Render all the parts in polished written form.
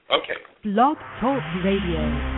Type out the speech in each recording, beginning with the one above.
Okay. Blog Talk Radio.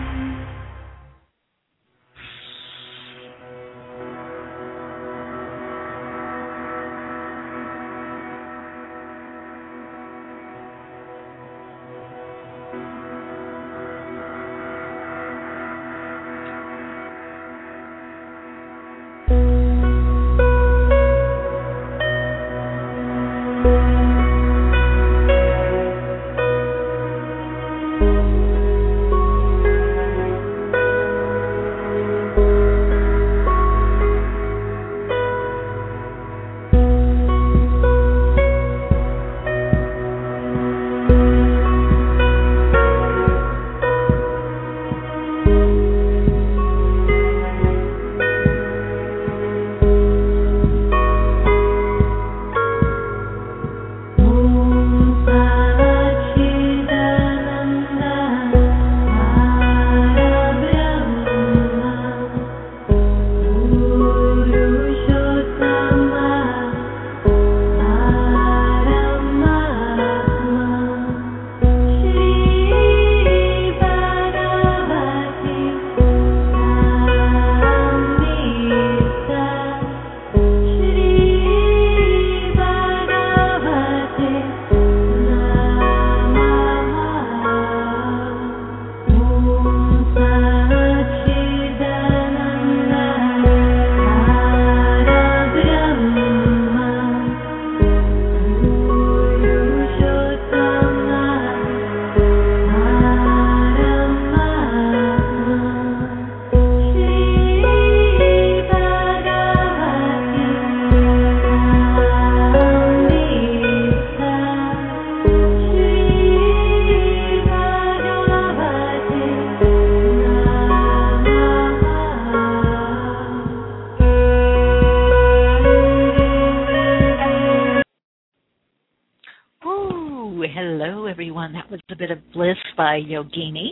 By Yogini,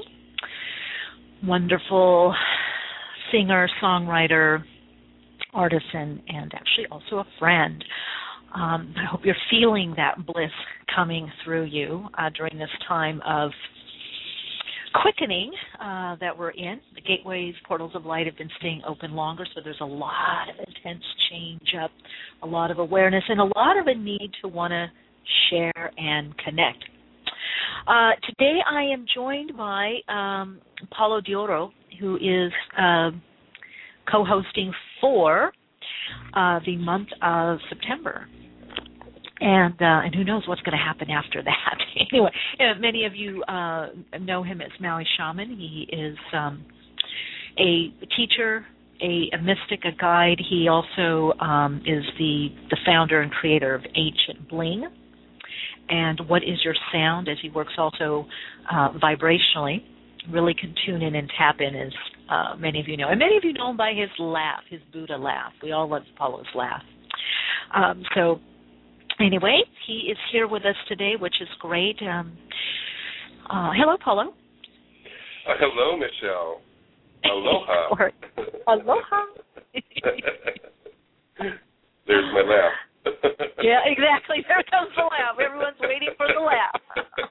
wonderful singer, songwriter, artisan, and actually also a friend. I hope you're feeling that bliss coming through you during this time of quickening that we're in. The gateways, portals of light have been staying open longer, so there's a lot of intense change up, a lot of awareness, and a lot of a need to want to share and connect. Today I am joined by Paulo Dioro, who is co-hosting for the month of September. And who knows what's going to happen after that. Anyway, many of you know him as Maui Shaman. He is a teacher, a mystic, a guide. He also is the founder and creator of Ancient Bling. And What Is Your Sound, as he works also vibrationally, really can tune in and tap in, as many of you know. And many of you know him by his laugh, his Buddha laugh. We all love Paulo's laugh. So anyway, he is here with us today, which is great. Hello, Paulo. Hello, Michelle. Aloha. Aloha. There's my laugh. Yeah, exactly. There comes the laugh. Everyone's waiting for the laugh.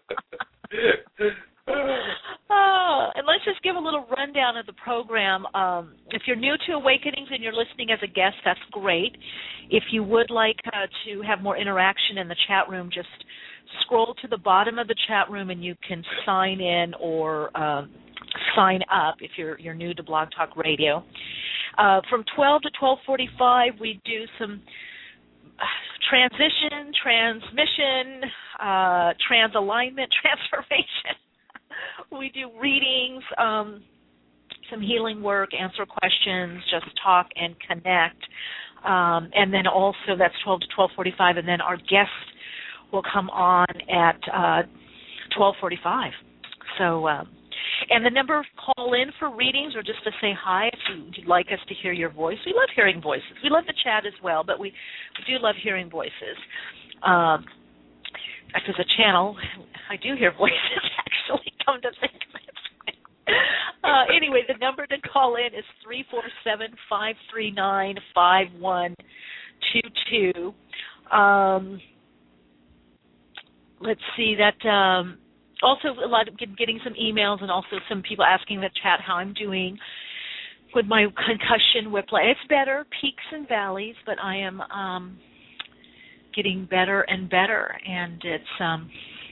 And let's just give a little rundown of the program. If you're new to Awakenings and you're listening as a guest, that's great. If you would like to have more interaction in the chat room, just scroll to the bottom of the chat room and you can sign in or sign up if you're new to Blog Talk Radio. From 12 to 12:45, we do some transition, transmission, transalignment, transformation. We do readings, some healing work, answer questions, just talk and connect. And then also that's 12 to 12:45, and then our guest will come on at 12:45. So, and the number of call in for readings or just to say hi if you'd like us to hear your voice. We love hearing voices. We love the chat as well, but we do love hearing voices. As a channel, I do hear voices, actually, come to think of it. Anyway, the number to call in is 347-539-5122. Let's see, that also a lot of getting some emails and also some people asking in the chat how I'm doing with my concussion whiplash. It's better, peaks and valleys, but I am getting better and better, and it's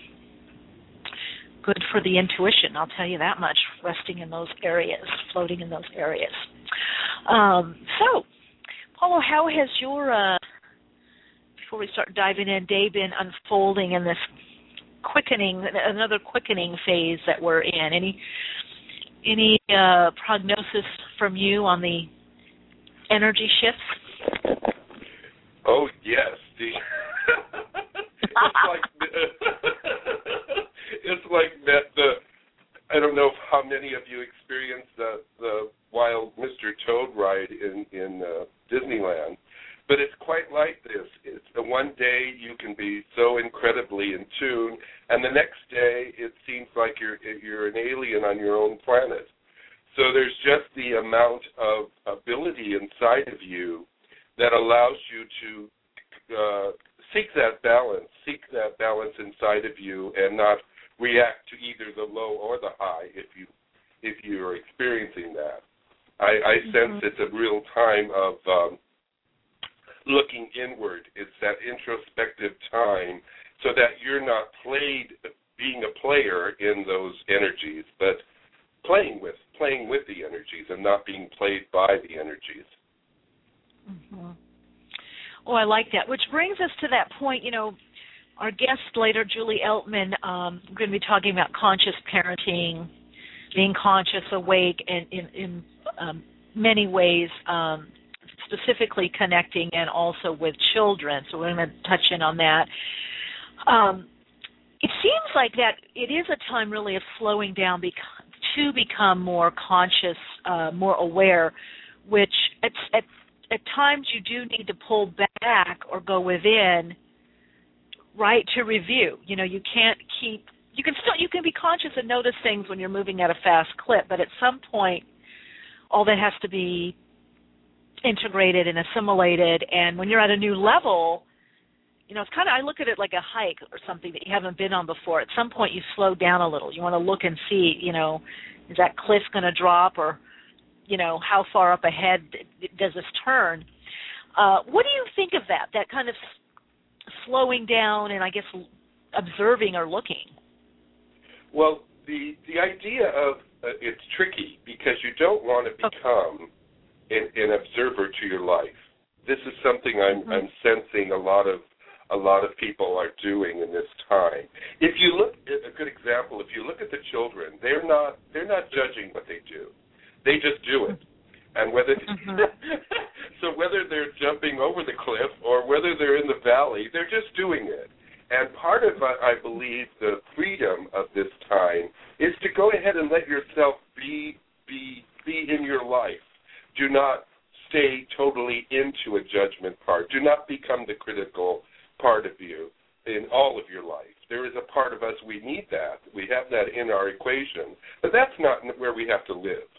good for the intuition, I'll tell you that much, resting in those areas, floating in those areas. So, Paulo, how has your, before we start diving in, day been unfolding in this another quickening phase that we're in? Any prognosis from you on the energy shifts? Oh, yes. It's like that. I don't know how many of you experienced the wild Mr. Toad ride in Disneyland, but it's quite like this. It's one day you can be so incredibly in tune, and the next day it seems like you're an alien on your own planet. So there's just the amount of ability inside of you that allows you to seek that balance inside of you, and not react to either the low or the high if you're experiencing that. I sense it's a real time of looking inward. It's that introspective time, so that you're not being a player in those energies, but playing with the energies and not being played by the energies. Mm-hmm. Oh, I like that. Which brings us to that point, our guest later, Julie Eltman, we're going to be talking about conscious parenting, being conscious, awake, and in many ways, specifically connecting and also with children. So we're going to touch in on that. It seems like that it is a time really of slowing down to become more conscious, more aware, which at times you do need to pull back or go within, right, to review. You can't keep, you can be conscious and notice things when you're moving at a fast clip, but at some point all that has to be integrated and assimilated, and when you're at a new level, it's kind of, I look at it like a hike or something that you haven't been on before. At some point you slow down a little. You want to look and see, is that cliff going to drop, or, how far up ahead does this turn? What do you think of that kind of slowing down and, I guess, observing or looking? Well, the idea of it's tricky because you don't want to become an observer to your life. This is something I'm sensing a lot of people are doing in this time. If you look at a good example, if you look at the children, they're not judging what they do. They just do it. And whether so whether they're jumping over the cliff or whether they're in the valley, they're just doing it. And part of, I believe, the freedom of this time is to go ahead and let yourself be in your life. Do not stay totally into a judgment part. Do not become the critical part of you in all of your life. There is a part of us, we need that. We have that in our equation. But that's not where we have to live.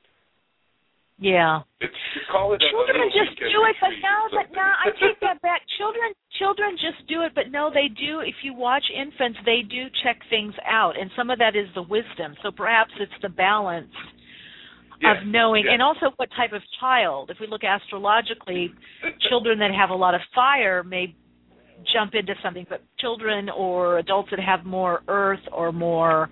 Yeah. Call it children just do it, but I take that back. Children just do it, but no, they do. If you watch infants, they do check things out, and some of that is the wisdom. So perhaps it's the balance of knowing, and also what type of child. If we look astrologically, children that have a lot of fire may jump into something, but children or adults that have more earth or more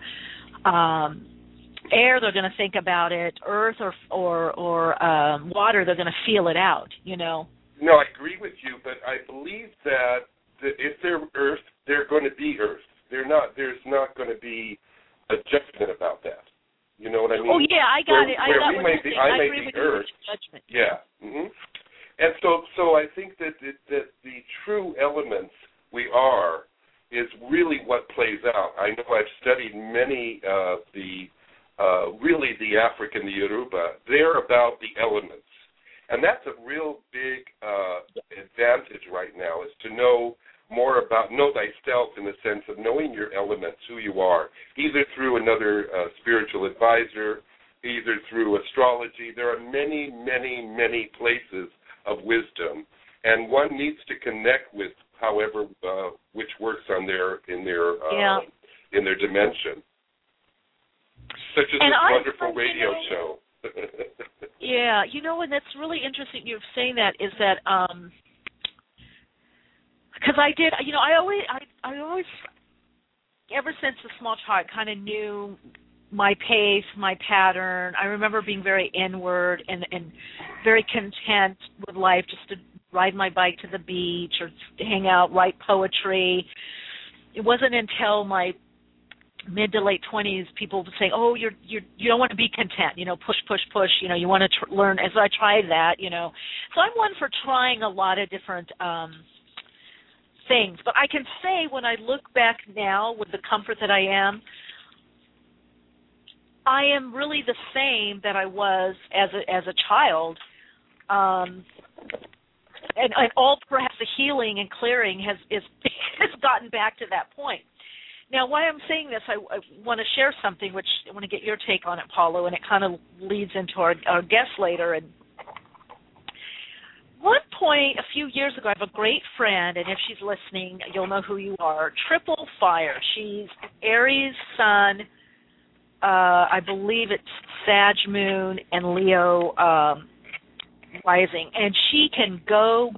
air, they're going to think about it. Earth or water, they're going to feel it out, No, I agree with you, but I believe that if they're earth, they're going to be earth. There's not going to be a judgment about that. You know what I mean? Oh, yeah, I got it. I agree with earth. Judgment. Yeah. Mm-hmm. And so I think that the true elements we are is really what plays out. I know I've studied many of the African, the Yoruba. They're about the elements. And that's a real big advantage right now, is to know thyself in the sense of knowing your elements, who you are, either through another spiritual advisor, either through astrology. There are many, many, many places of wisdom, and one needs to connect with however which works in their in their dimension. Such as this wonderful radio show. Yeah, and that's really interesting you're saying that, is that because I did, I always, ever since a small child, kind of knew my pace, my pattern. I remember being very inward and very content with life, just to ride my bike to the beach or hang out, write poetry. It wasn't until my mid to late 20s people would say, "Oh, you don't want to be content, push, you want to learn." As I tried that, So I'm one for trying a lot of different things. But I can say, when I look back now with the comfort that I am really the same that I was as a child. And all perhaps the healing and clearing has gotten back to that point. Now, why I'm saying this, I want to share something, which I want to get your take on it, Paulo, and it kind of leads into our guest later. And one point, a few years ago, I have a great friend, and if she's listening, you'll know who you are, Triple Fire. She's Aries Sun, I believe it's Sag Moon, and Leo Rising. And she can go.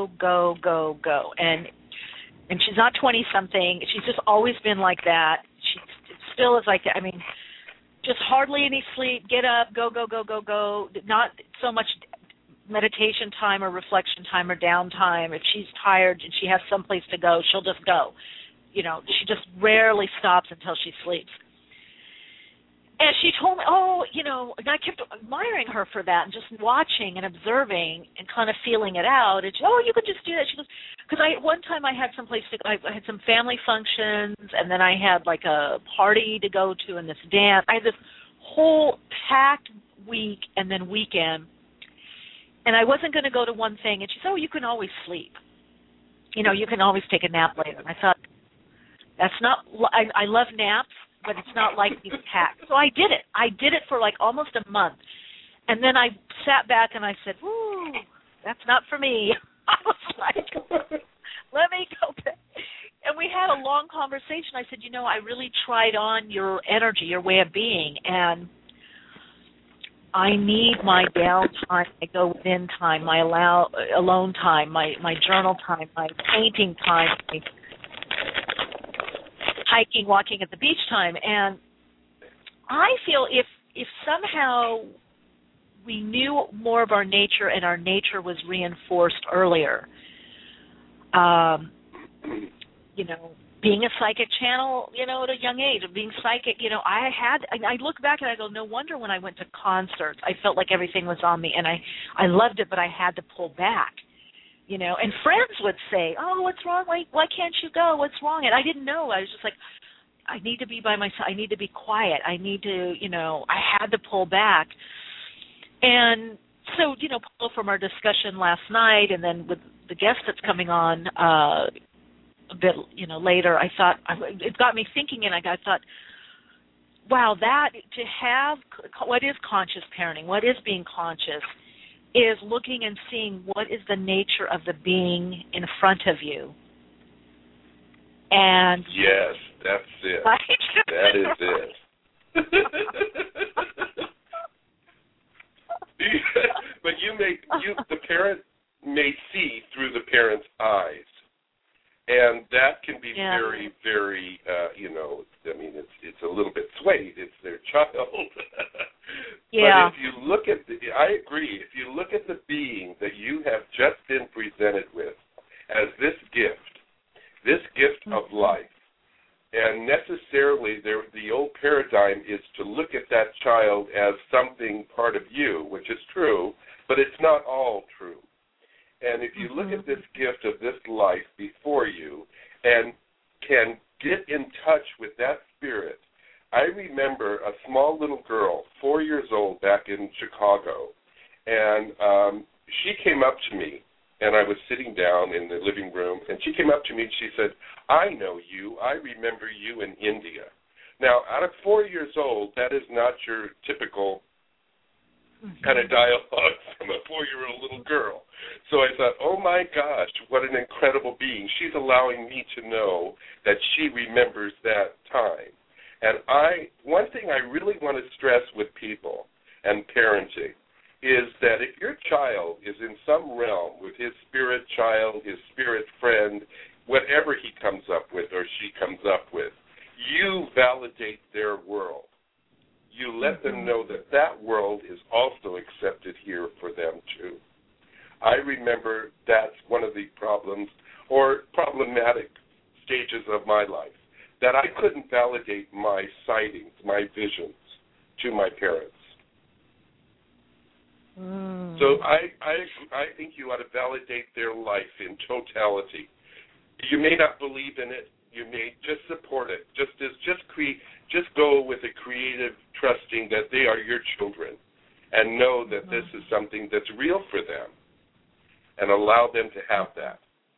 And she's not 20-something. She's just always been like that. She still is like that. I mean, just hardly any sleep, get up, go. Not so much meditation time or reflection time or downtime. If she's tired and she has someplace to go, she'll just go. She just rarely stops until she sleeps. And she told me, and I kept admiring her for that and just watching and observing and kind of feeling it out. And she, you could just do that. She goes, because one time I had someplace to go. I had some family functions, and then I had like a party to go to and this dance. I had this whole packed week and then weekend, and I wasn't going to go to one thing. And she said, you can always sleep. You can always take a nap later. And I thought, that's not, I love naps, but it's not like these packed. So I did it. I did it for like almost a month. And then I sat back and I said, "Woo, that's not for me." I was like, let me go back. And we had a long conversation. I said, I really tried on your energy, your way of being, and I need my downtime, my go within time, my alone time, my journal time, my painting time, my hiking, walking at the beach time. And I feel if somehow we knew more of our nature and our nature was reinforced earlier, being a psychic channel, at a young age, of being psychic, I look back and I go, no wonder when I went to concerts, I felt like everything was on me, and I loved it, but I had to pull back. And friends would say, what's wrong? Why can't you go? What's wrong? And I didn't know. I was just like, I need to be by myself. I need to be quiet. I need to, I had to pull back. And so, Paul, from our discussion last night and then with the guest that's coming on a bit, later, I thought, it got me thinking, and I thought, wow, that to have, what is conscious parenting? What is being conscious? Is looking and seeing what is the nature of the being in front of you. And yes, that's it. That is it. But the parent may see through the parent's eyes, and that can be very, very, it's a little bit swayed. It's their child. Yeah. But if you look at I agree. If you look at the being that you have just been presented with as this gift of life, and necessarily the old paradigm is to look at that child as something part of you, which is true, but it's not all true. And if you look at this gift of this life before you and can get in touch with that spirit, I remember a small little girl, 4 years old, back in Chicago, and she came up to me, and I was sitting down in the living room, and she came up to me and she said, "I know you. I remember you in India." Now, out of 4 years old, that is not your typical kind of dialogue from a 4-year-old little girl. So I thought, oh my gosh, what an incredible being. She's allowing me to know that she remembers that time. And one thing I really want to stress with people and parenting is that if your child is in some realm with his spirit child, his spirit friend, whatever he comes up with or she comes up with, you validate their world. You let them know that that world is also accepted here for them too. I remember that's one of the problems or problematic stages of my life, that I couldn't validate my sightings, my visions to my parents. So I think you ought to validate their life in totality. You may not believe in it. You may just support it. Just go with a creative trusting that they are your children, and know that this is something that's real for them, and allow them to have that.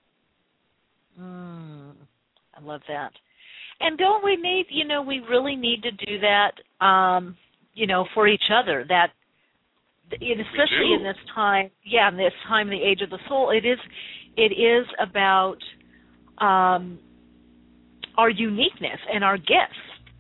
I love that. And don't we need? We really need to do that. For each other. That. Especially in this time, in this time, the age of the soul, it is about our uniqueness and our gifts.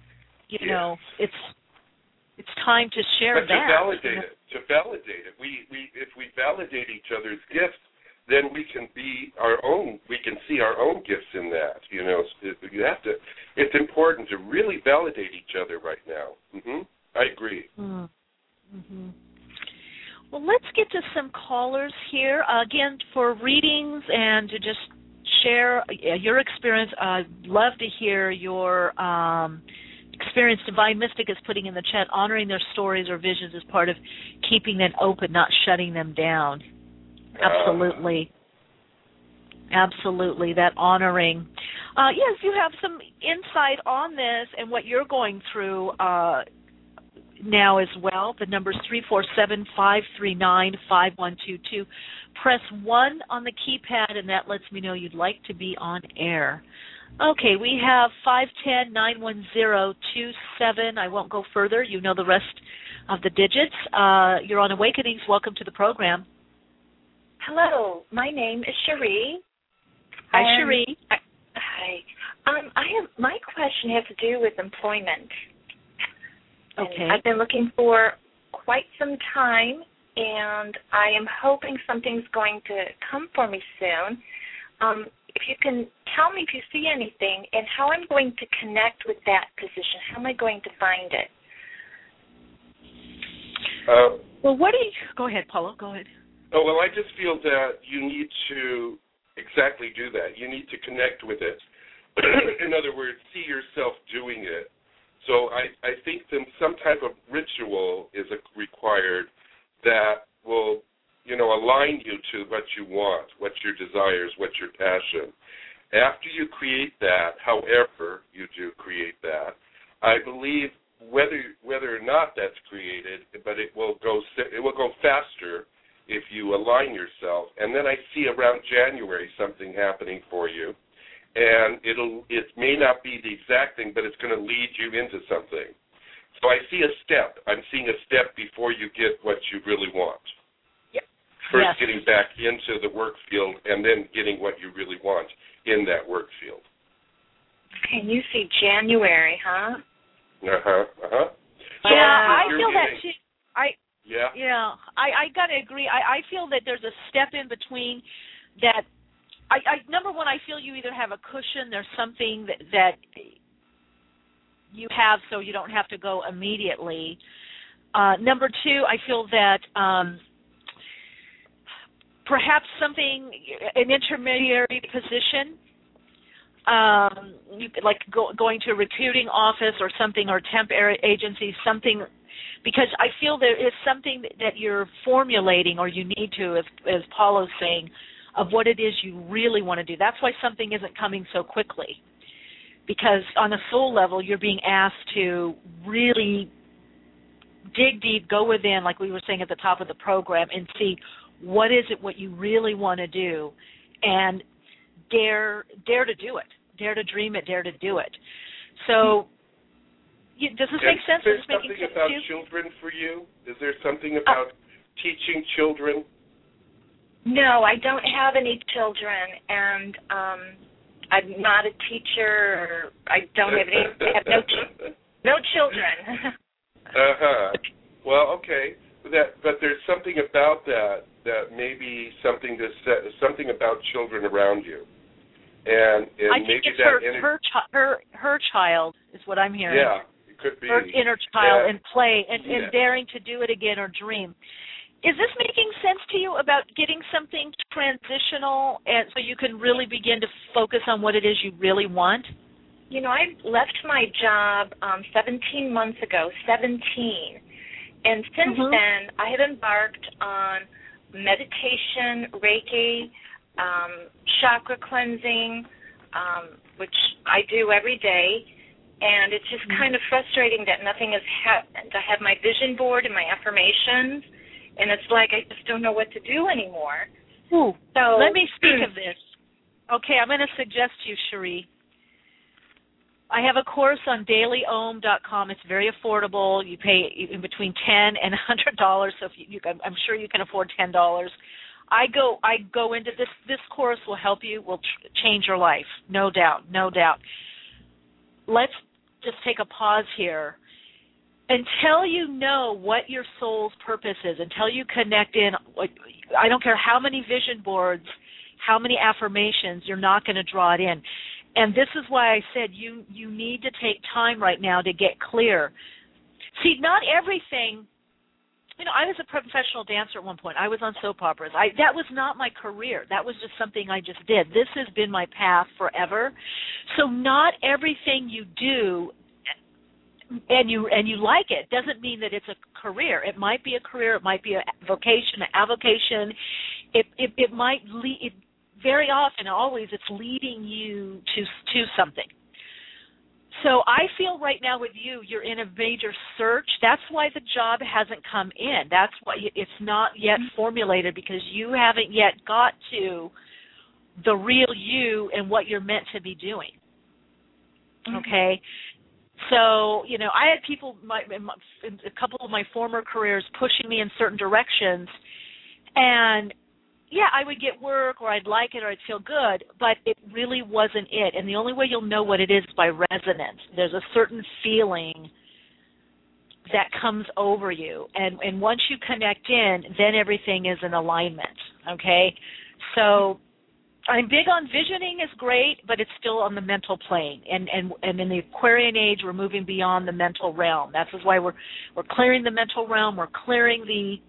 It's time to share but that. To validate it. If we validate each other's gifts, then we can be our own. We can see our own gifts in that. You have to. It's important to really validate each other right now. I agree. Well, let's get to some callers here. Again, for readings and to just share your experience, I'd love to hear your experience. Divine Mystic is putting in the chat, honoring their stories or visions as part of keeping them open, not shutting them down. Absolutely. Absolutely, that honoring. Yes, you have some insight on this and what you're going through now as well. The number's 347-539-5122. Press 1 on the keypad, and that lets me know you'd like to be on air. Okay, we have 510-910-27. I won't go further. You know the rest of the digits. You're on Awakenings. Welcome to the program. Hello, my name is Cherie. Hi, Cherie. Hi. My question has to do with employment. Okay. I've been looking for quite some time, and I am hoping something's going to come for me soon. If you can tell me if you see anything and how I'm going to connect with that position, how am I going to find it? Well, go ahead, Paulo, go ahead. Oh, well, I just feel that you need to exactly do that. You need to connect with it. In other words, see yourself doing it. So I think that some type of ritual is required that will, align you to what you want, what your desires, what your passion. After you create that, however you do create that, I believe whether or not that's created, but it will go faster if you align yourself. And then I see around January something happening for you. And it may not be the exact thing, but it's going to lead you into something. So I see a step. I'm seeing a step before you get what you really want. Yep. First getting back into the work field and then getting what you really want in that work field. Okay, you see January, huh? So I feel that too. I got to agree. I feel that there's a step in between that. Number one, I feel you either have a cushion, there's something that you have so you don't have to go immediately. Number two, I feel that perhaps an intermediary position, like going to a recruiting office or something, or temp agency, something, because I feel there is something that you're formulating or you need to, as Paulo's saying, of what it is you really want to do. That's why something isn't coming so quickly, because on a soul level, you're being asked to really dig deep, go within, like we were saying at the top of the program, and see what is it what you really want to do, and dare to do it, dare to dream it, dare to do it. So Does this make sense? Is there making something sense about to you? children for you? Is there something about teaching children? No, I don't have any children, and I'm not a teacher. Or I don't have any. I have no children. Well, okay. But there's something about that maybe something about children around you, and I think maybe it's that her child is what I'm hearing. Yeah, it could be her inner child and play and daring to do it again or dream. Is this making sense to you about getting something transitional and so you can really begin to focus on what it is you really want? You know, I left my job 17 months ago, 17. And since then, I have embarked on meditation, Reiki, chakra cleansing, which I do every day. And it's just kind of frustrating that nothing has happened. I have my vision board and my affirmations, and it's like I just don't know what to do anymore. Ooh. So let me speak of this. Okay, I'm going to suggest to you, Cherie. I have a course on dailyohm.com. It's very affordable. You pay in between $10 and $100, so if I'm sure you can afford $10. I go into this. This course will help you, will change your life, no doubt, no doubt. Let's just take a pause here. Until you know what your soul's purpose is, until you connect in, I don't care how many vision boards, how many affirmations, you're not going to draw it in. And this is why I said you need to take time right now to get clear. See, not everything, I was a professional dancer at one point. I was on soap operas. That was not my career. That was just something I just did. This has been my path forever. So not everything you do and you like it doesn't mean that it's a career. It might be a career. It might be a vocation, an avocation. It might lead. Very often, always, it's leading you to something. So I feel right now with you, you're in a major search. That's why the job hasn't come in. That's why it's not yet formulated, because you haven't yet got to the real you and what you're meant to be doing. Okay? So, I had people, in a couple of my former careers, pushing me in certain directions, and yeah, I would get work, or I'd like it, or I'd feel good, but it really wasn't it. And the only way you'll know what it is by resonance. There's a certain feeling that comes over you. And once you connect in, then everything is in alignment, okay? So I'm big on visioning is great, but it's still on the mental plane. And in the Aquarian age, we're moving beyond the mental realm. That's why we're clearing the mental realm. We're clearing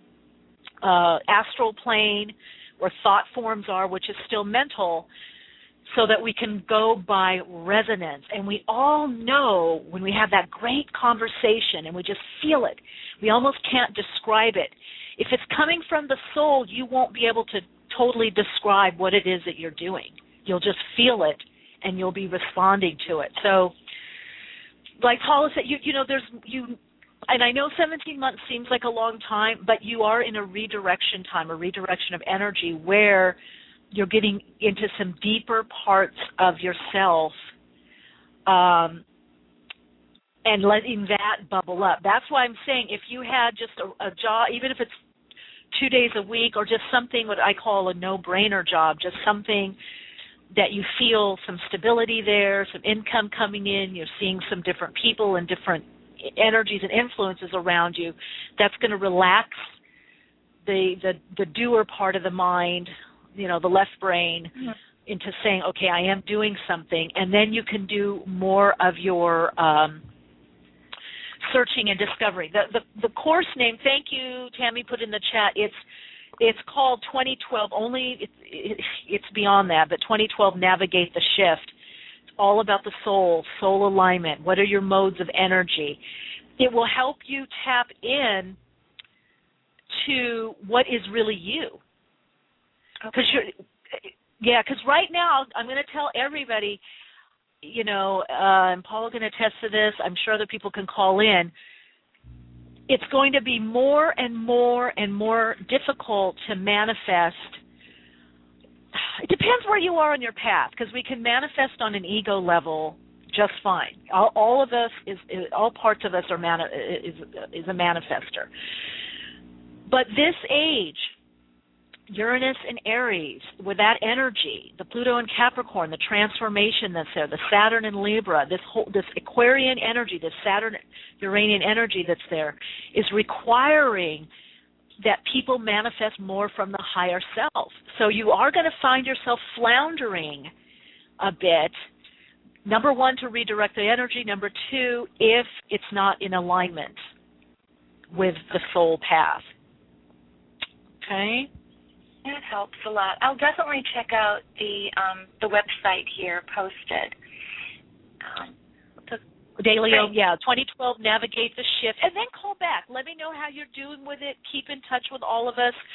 the astral plane, where thought forms are, which is still mental, so that we can go by resonance. And we all know when we have that great conversation and we just feel it, we almost can't describe it. If it's coming from the soul, you won't be able to totally describe what it is that you're doing. You'll just feel it, and you'll be responding to it. So, like Paula said, and I know 17 months seems like a long time, but you are in a redirection time, a redirection of energy, where you're getting into some deeper parts of yourself and letting that bubble up. That's why I'm saying if you had just a job, even if it's 2 days a week, or just something what I call a no-brainer job, just something that you feel some stability there, some income coming in, you're seeing some different people and different energies and influences around you, that's going to relax the doer part of the mind, the left brain, into saying, okay, I am doing something, and then you can do more of your searching and discovery. The course name, thank you, Tammy put in the chat, it's called 2012, it's beyond that, but 2012 Navigate the Shift. All about the soul alignment. What are your modes of energy? It will help you tap in to what is really you. Because right now I'm going to tell everybody, and Paula's going to attest to this. I'm sure other people can call in. It's going to be more and more and more difficult to manifest. It depends where you are on your path, because we can manifest on an ego level just fine. All of us all parts of us are is a manifester. But this age, Uranus and Aries, with that energy, the Pluto and Capricorn, the transformation that's there, the Saturn and Libra, this Aquarian energy, this Saturn-Uranian energy that's there, is requiring that people manifest more from the higher self. So you are going to find yourself floundering a bit. Number one, to redirect the energy. Number two, if it's not in alignment with the soul path. Okay? That helps a lot. I'll definitely check out the website here posted. Daily, 2012, navigate the shift, and then call back. Let me know how you're doing with it. Keep in touch with all of us.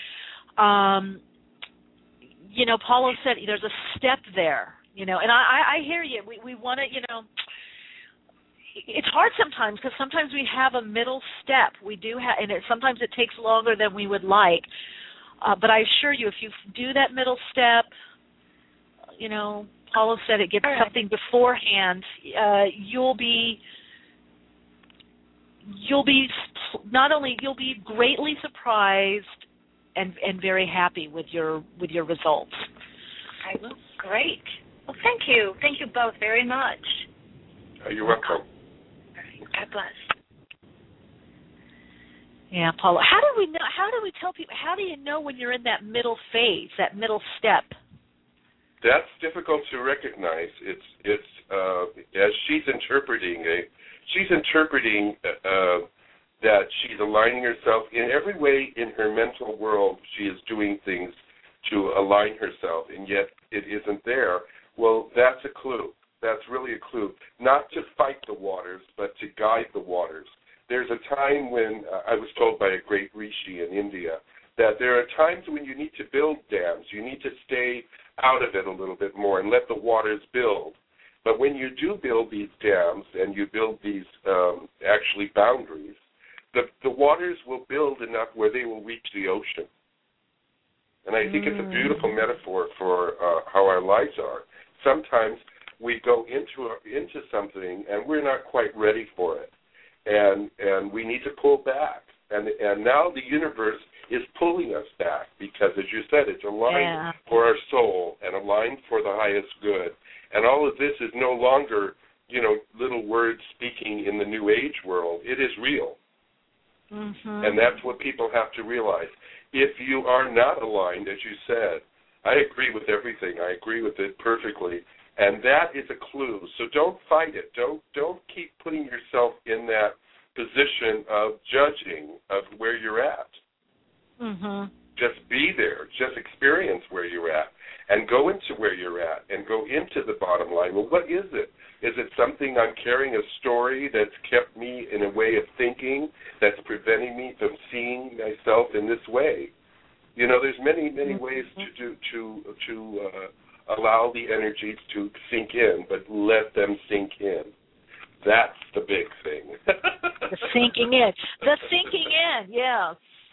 Paulo said there's a step there, and I hear you. We want to, it's hard sometimes because sometimes we have a middle step. We do have, and sometimes it takes longer than we would like. But I assure you, if you do that middle step, Paulo said it, get something beforehand, you'll be greatly surprised and very happy with your results. Great. Well, thank you both very much. You're welcome. God bless. Yeah, Paulo. How do we know? How do we tell people? How do you know when you're in that middle phase, that middle step? That's difficult to recognize. It's as she's interpreting that she's aligning herself in every way in her mental world. She is doing things to align herself, and yet it isn't there. Well, that's a clue. That's really a clue. Not to fight the waters, but to guide the waters. There's a time when I was told by a great rishi in India that there are times when you need to build dams. You need to stay out of it a little bit more and let the waters build. But when you do build these dams and you build these actually boundaries, the waters will build enough where they will reach the ocean. And I think it's a beautiful metaphor for how our lives are. Sometimes we go into something and we're not quite ready for it. And we need to pull back. And now the universe is pulling us back because, as you said, it's aligned for our soul and aligned for the highest good. And all of this is no longer, little words speaking in the New Age world. It is real. Mm-hmm. And that's what people have to realize. If you are not aligned, as you said, I agree with everything. I agree with it perfectly. And that is a clue. So don't fight it. Don't keep putting yourself in that position of judging of where you're at. Mm-hmm. Just be there. Just experience where you're at. And go into where you're at. And go into the bottom line. Well, what is it? Is it something I'm carrying a story that's kept me in a way of thinking that's preventing me from seeing myself in this way? There's many ways to allow the energies to sink in, but let them sink in. That's the big thing. The sinking in. The sinking in, yeah.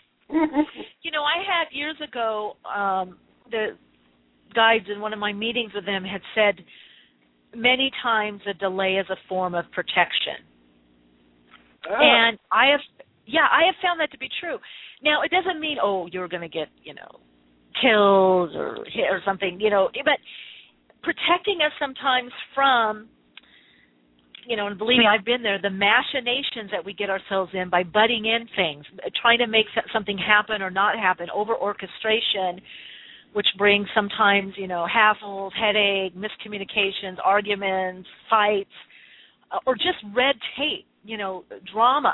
I had years ago, the guides in one of my meetings with them had said many times a delay is a form of protection. And I have found that to be true. Now, it doesn't mean, you're going to get, killed or hit or something, but protecting us sometimes from, and believe me, I've been there, the machinations that we get ourselves in by butting in things, trying to make something happen or not happen, over-orchestration, which brings sometimes, hassles, headache, miscommunications, arguments, fights, or just red tape, drama,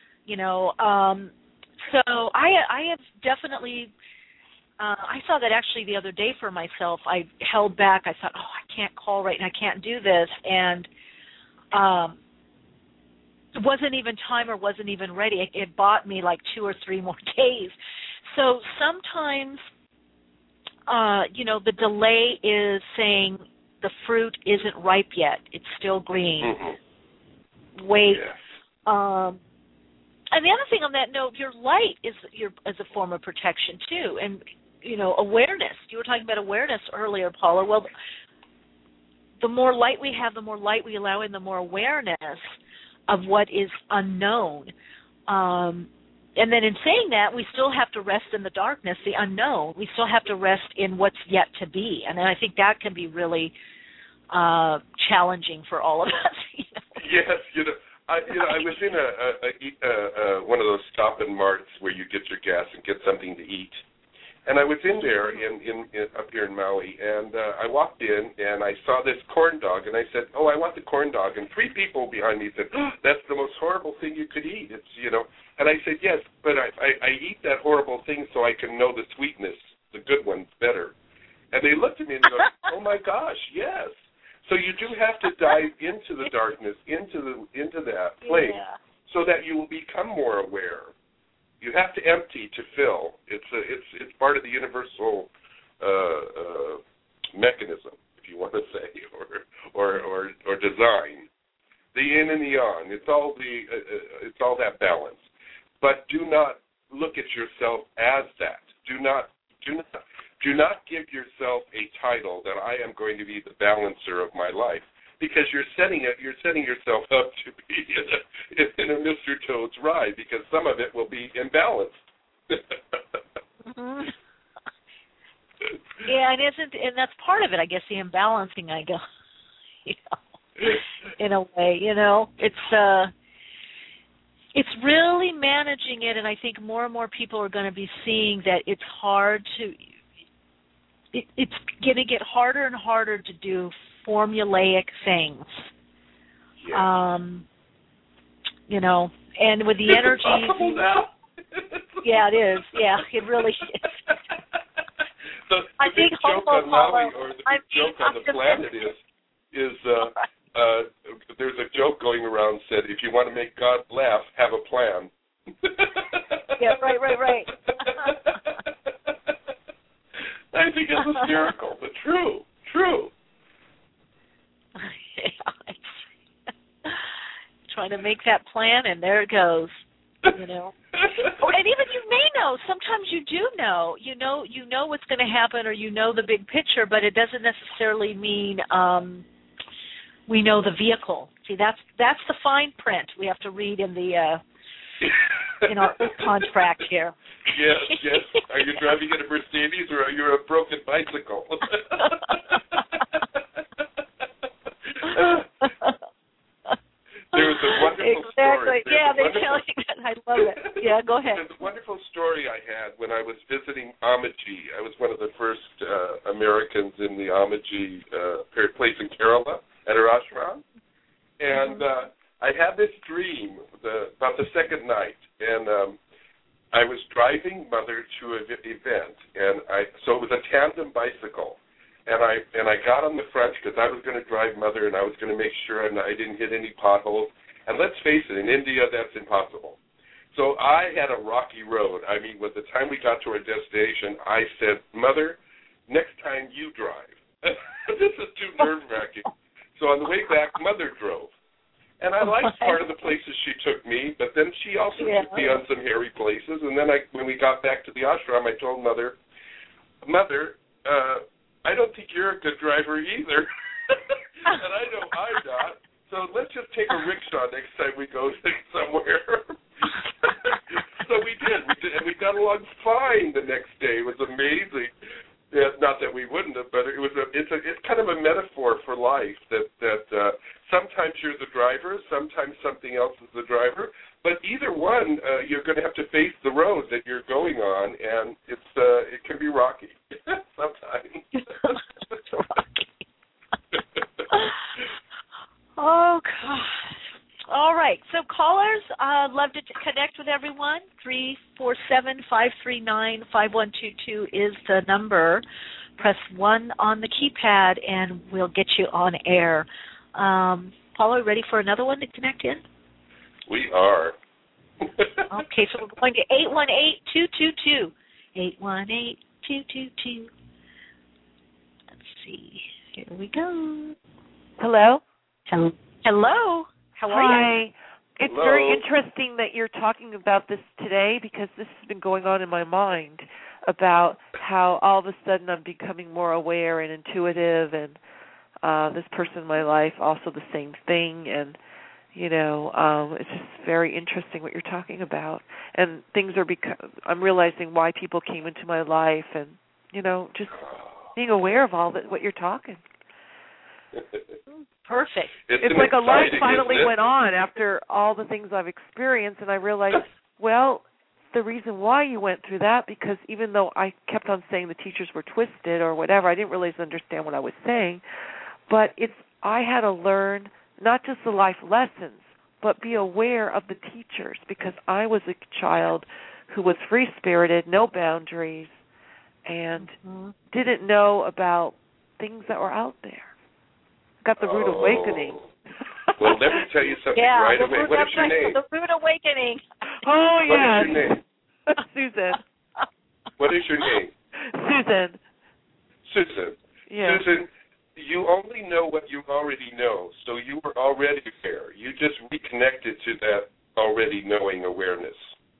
So I have definitely, I saw that actually the other day for myself. I held back. I thought, I can't call right now. I can't do this. And it wasn't even time or wasn't even ready. It bought me like 2 or 3 more days. So sometimes, the delay is saying the fruit isn't ripe yet. It's still green. Mm-hmm. Wait. Yes. And the other thing on that note, your light is a form of protection too, and awareness. You were talking about awareness earlier, Paula. Well, the more light we have, the more light we allow in, the more awareness of what is unknown. And then in saying that, we still have to rest in the darkness, the unknown. We still have to rest in what's yet to be. And I think that can be really challenging for all of us. Yes, I was in one of those stop and marts where you get your gas and get something to eat. And I was in there up here in Maui, and I walked in, and I saw this corn dog, and I said, "Oh, I want the corn dog." And 3 people behind me said, "Oh, that's the most horrible thing you could eat." It's, And I said, "Yes, but I eat that horrible thing so I can know the sweetness, the good ones, better." And they looked at me and go, "Oh my gosh, yes." So you do have to dive into the darkness, into that place, so that you will become more aware. You have to empty to fill. It's part of the universal mechanism, if you want to say, or design. The yin and the yang. It's all that balance. But do not look at yourself as that. Do not give yourself a title that I am going to be the balancer of my life, because you're setting yourself up to be in a Mr. Toad's ride, because some of it will be imbalanced. Mm-hmm. Yeah, and that's part of it, I guess, the imbalancing. I go, in a way, it's really managing it, and I think more and more people are going to be seeing that it's hard to. It's going to get harder and harder to do formulaic things. Yeah. And with the energy. Yeah, it is. Yeah, it really is. The big joke on Maui, or the big joke on the planet is there's a joke going around said, if you want to make God laugh, have a plan. Yeah, right. I think it's hysterical, but true. Trying to make that plan, and there it goes. And even you may know. Sometimes you do know. You know what's going to happen, or you know the big picture, but it doesn't necessarily mean we know the vehicle. See, that's the fine print we have to read in the in our contract here. Yes. Are you driving in a Mercedes, or are you a broken bicycle? There was a wonderful story. Yeah, they tell you that. I love it. Yeah, go ahead. There's a wonderful story I had when I was visiting Amaji. I was one of the first Americans in the Amaji place in Kerala at her ashram. And I had this dream about the second night, and I was driving Mother to an event, and so it was a tandem bicycle. And I got on the front because I was going to drive Mother, and I was going to make sure I didn't hit any potholes. And let's face it, in India, that's impossible. So I had a rocky road. I mean, by the time we got to our destination, I said, Mother, next time you drive. This is too nerve-wracking. So on the way back, Mother drove. And I liked part of the places she took me, but then she also took me on some hairy places. And then when we got back to the ashram, I told Mother, I don't think you're a good driver either. And I know I'm not. So let's just take a rickshaw next time we go somewhere. So we did. And we got along fine the next day. It was amazing. Yeah, not that we wouldn't have, but it's kind of a metaphor for life that sometimes you're the driver, sometimes something else is the driver, but either one, you're going to have to face the road that you're going on, and it can be rocky sometimes. It's rocky. Oh, God. All right. So callers, love to connect with everyone. 347-539-5122 is the number. Press 1 on the keypad, and we'll get you on air. Paula, ready for another one to connect in? We are. Okay, so we're going to 818-222. 818-222. Let's see. Here we go. Hello? Hello. How are you? It's very interesting that you're talking about this today, because this has been going on in my mind about how all of a sudden I'm becoming more aware and intuitive, and this person in my life also the same thing, and it's just very interesting what you're talking about. And things are I'm realizing why people came into my life, and just being aware of all that what you're talking. Perfect. It's like a light finally went on after all the things I've experienced, and I realized, well, the reason why you went through that, because even though I kept on saying the teachers were twisted or whatever, I didn't really understand what I was saying, but I had to learn not just the life lessons, but be aware of the teachers, because I was a child who was free-spirited, no boundaries, and didn't know about things that were out there. Got the rude awakening. Well, let me tell you something right away. What is your name? The rude awakening. Oh, yeah. What is your name? Susan. What is your name? Susan. Susan. Yeah. Susan, you only know what you already know, so you were already aware. You just reconnected to that already knowing awareness.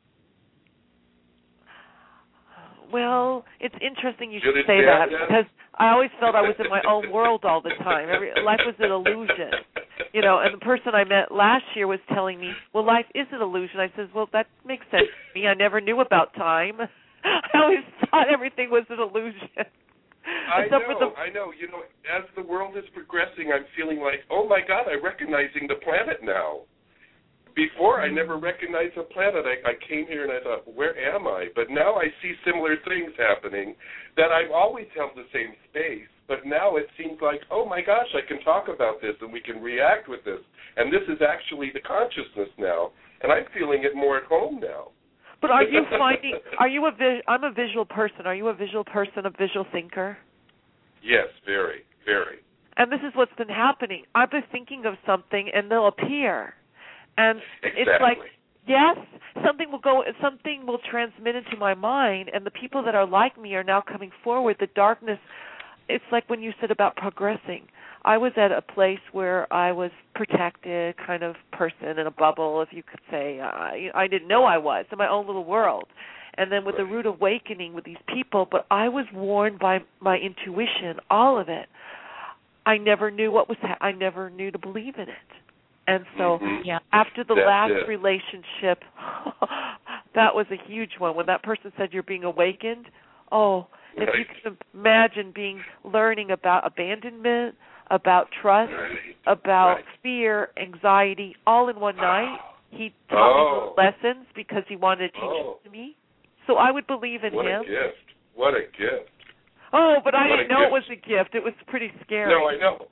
Well, it's interesting you should say that, because I always felt I was in my own world all the time. Life was an illusion. And the person I met last year was telling me, well, life is an illusion. I said, well, that makes sense to me. I never knew about time. I always thought everything was an illusion. I know. As the world is progressing, I'm feeling like, oh, my God, I'm recognizing the planet now. Before, I never recognized the planet. I came here and I thought, where am I? But now I see similar things happening that I've always held the same space. But now it seems like, oh, my gosh, I can talk about this and we can react with this. And this is actually the consciousness now. And I'm feeling it more at home now. But are you finding, I'm a visual person. Are you a visual person, a visual thinker? Yes, very, very. And this is what's been happening. I've been thinking of something and they'll appear. And It's like, yes, something will transmit into my mind, and the people that are like me are now coming forward. The darkness, it's like when you said about progressing. I was at a place where I was protected kind of person in a bubble, if you could say. I didn't know I was in my own little world. And then with the rude awakening with these people, but I was warned by my intuition, all of it. I never knew I never knew to believe in it. And so after the last relationship, that was a huge one. When that person said you're being awakened, if you can imagine learning about abandonment, about trust, about fear, anxiety, all in one night. He taught me the lessons because he wanted to teach it to me. So I would believe in him. What a gift. What a gift. Oh, but I didn't know it was a gift. It was pretty scary. No, I know.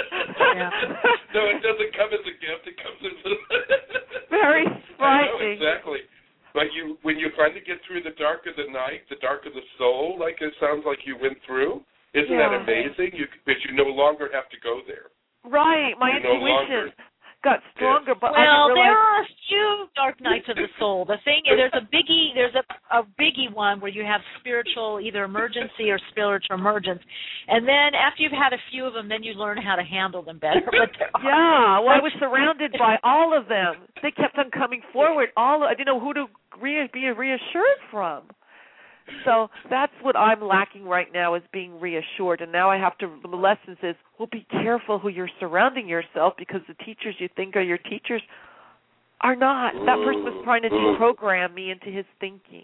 No, it doesn't come as a gift. It comes as a... Very frightening. Exactly. But when you finally get through the dark of the night, the dark of the soul, like it sounds like you went through, isn't that amazing? But you no longer have to go there. Right. My intuition got stronger, but there realized... are a few dark nights of the soul. The thing is, there's a biggie one where you have spiritual either emergency or spiritual emergence, and then after you've had a few of them, then you learn how to handle them better. But I was surrounded by all of them. They kept on coming forward. I didn't know who to be reassured from. So that's what I'm lacking right now, is being reassured. And now I have to, the lessons is, be careful who you're surrounding yourself, because the teachers you think are your teachers are not. That person was trying to deprogram me into his thinking.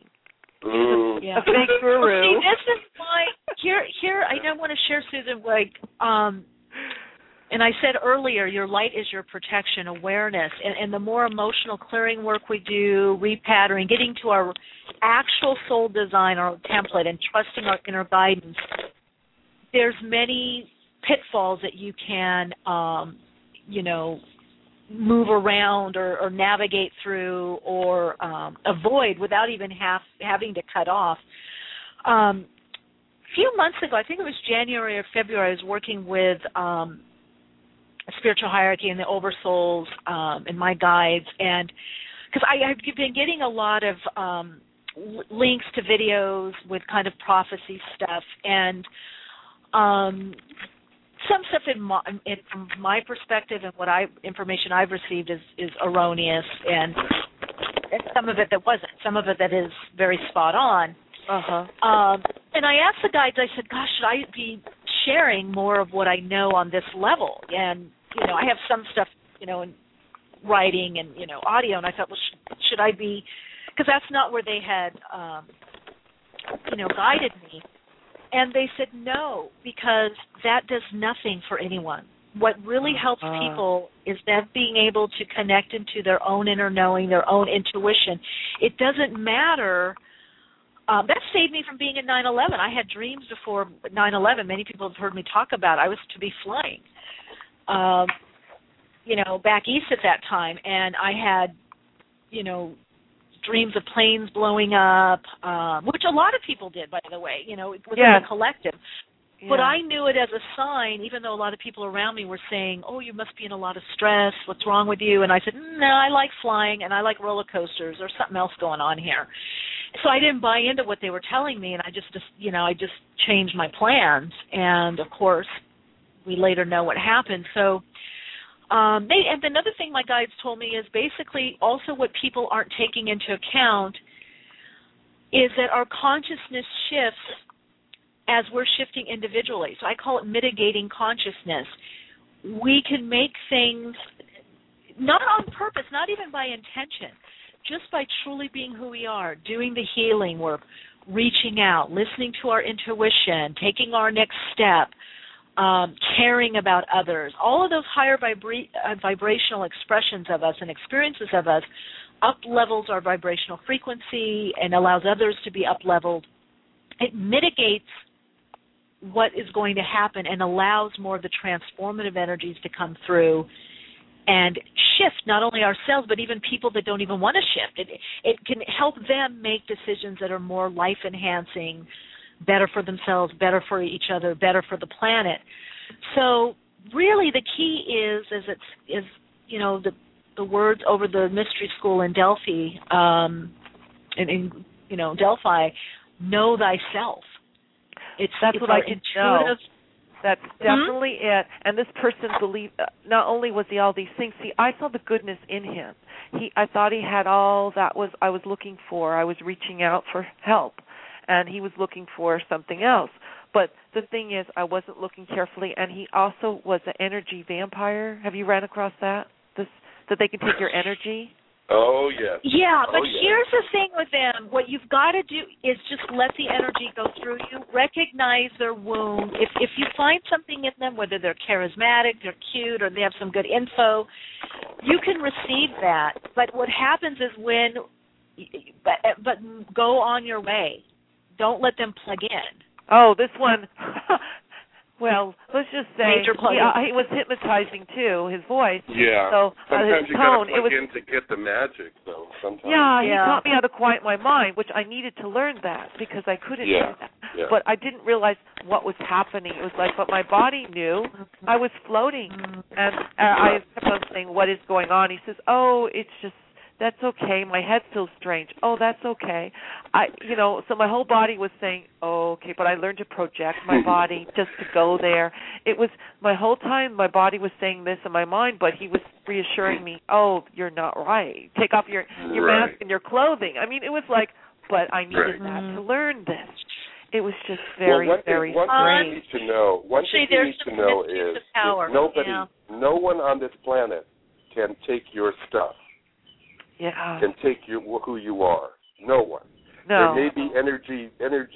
A fake guru. See, this is why, here I don't want to share, Susan, and I said earlier, your light is your protection, awareness, and the more emotional clearing work we do, repatterning, getting to our actual soul design, our template, and trusting our inner guidance, there's many pitfalls that you can, move around or navigate through or avoid without even having to cut off. A few months ago, I think it was January or February, I was working with spiritual hierarchy and the oversouls and my guides, and because I've been getting a lot of links to videos with kind of prophecy stuff, and some stuff from my perspective and information I've received is erroneous, and some of it that wasn't, some of it that is very spot on. And I asked the guides, I said, gosh, should I be sharing more of what I know on this level. And, I have some stuff, in writing and, audio, and I thought, well, should I be, because that's not where they had, guided me. And they said no, because that does nothing for anyone. What really helps people is them being able to connect into their own inner knowing, their own intuition. It doesn't matter. That saved me from being at 9/11. I had dreams before 9/11. Many people have heard me talk about it. I was to be flying, back east at that time. And I had, dreams of planes blowing up, which a lot of people did, by the way, within the collective. Yeah. But I knew it as a sign, even though a lot of people around me were saying, oh, you must be in a lot of stress. What's wrong with you? And I said, no, I like flying and I like roller coasters. There's something else going on here. So I didn't buy into what they were telling me, and I just changed my plans. And, of course, we later know what happened. So and another thing my guides told me is basically also what people aren't taking into account is that our consciousness shifts as we're shifting individually. So I call it mitigating consciousness. We can make things not on purpose, not even by intention, just by truly being who we are, doing the healing work, reaching out, listening to our intuition, taking our next step, caring about others. All of those higher vibrational expressions of us and experiences of us up-levels our vibrational frequency and allows others to be up-leveled. It mitigates what is going to happen and allows more of the transformative energies to come through and shift not only ourselves but even people that don't even want to shift. It can help them make decisions that are more life-enhancing, better for themselves, better for each other, better for the planet. So really the key is the words over the mystery school in Delphi, in Delphi, know thyself. That's what I can know. That's definitely it. And this person believed, not only was he all these things, see, I saw the goodness in him. I thought he had all that I was looking for. I was reaching out for help, and he was looking for something else. But the thing is, I wasn't looking carefully, and he also was an energy vampire. Have you ran across that? That they can take your energy? Oh, yes. Yeah, but here's the thing with them. What you've got to do is just let the energy go through you. Recognize their wound. If you find something in them, whether they're charismatic, they're cute, or they have some good info, you can receive that. But what happens is but go on your way. Don't let them plug in. Oh, this one... Well, let's just say he was hypnotizing too. His voice. Yeah. So sometimes his you tone. Plug in to get the magic, though. Sometimes. Yeah, he taught me how to quiet my mind, which I needed to learn that because I couldn't do that. Yeah. But I didn't realize what was happening. It was but my body knew. I was floating, and I kept on saying, "What is going on?" He says, "Oh, it's just." That's okay. My head feels strange. Oh, that's okay. So my whole body was saying, oh, okay, but I learned to project my body just to go there. It was my whole time my body was saying this in my mind, but he was reassuring me, oh, you're not right. Take off your mask and your clothing. I mean, it was but I needed that to learn this. It was just very, very strange. One thing you need to know is no one on this planet can take your stuff. Yeah. Can take who you are. No one. No. There may be energy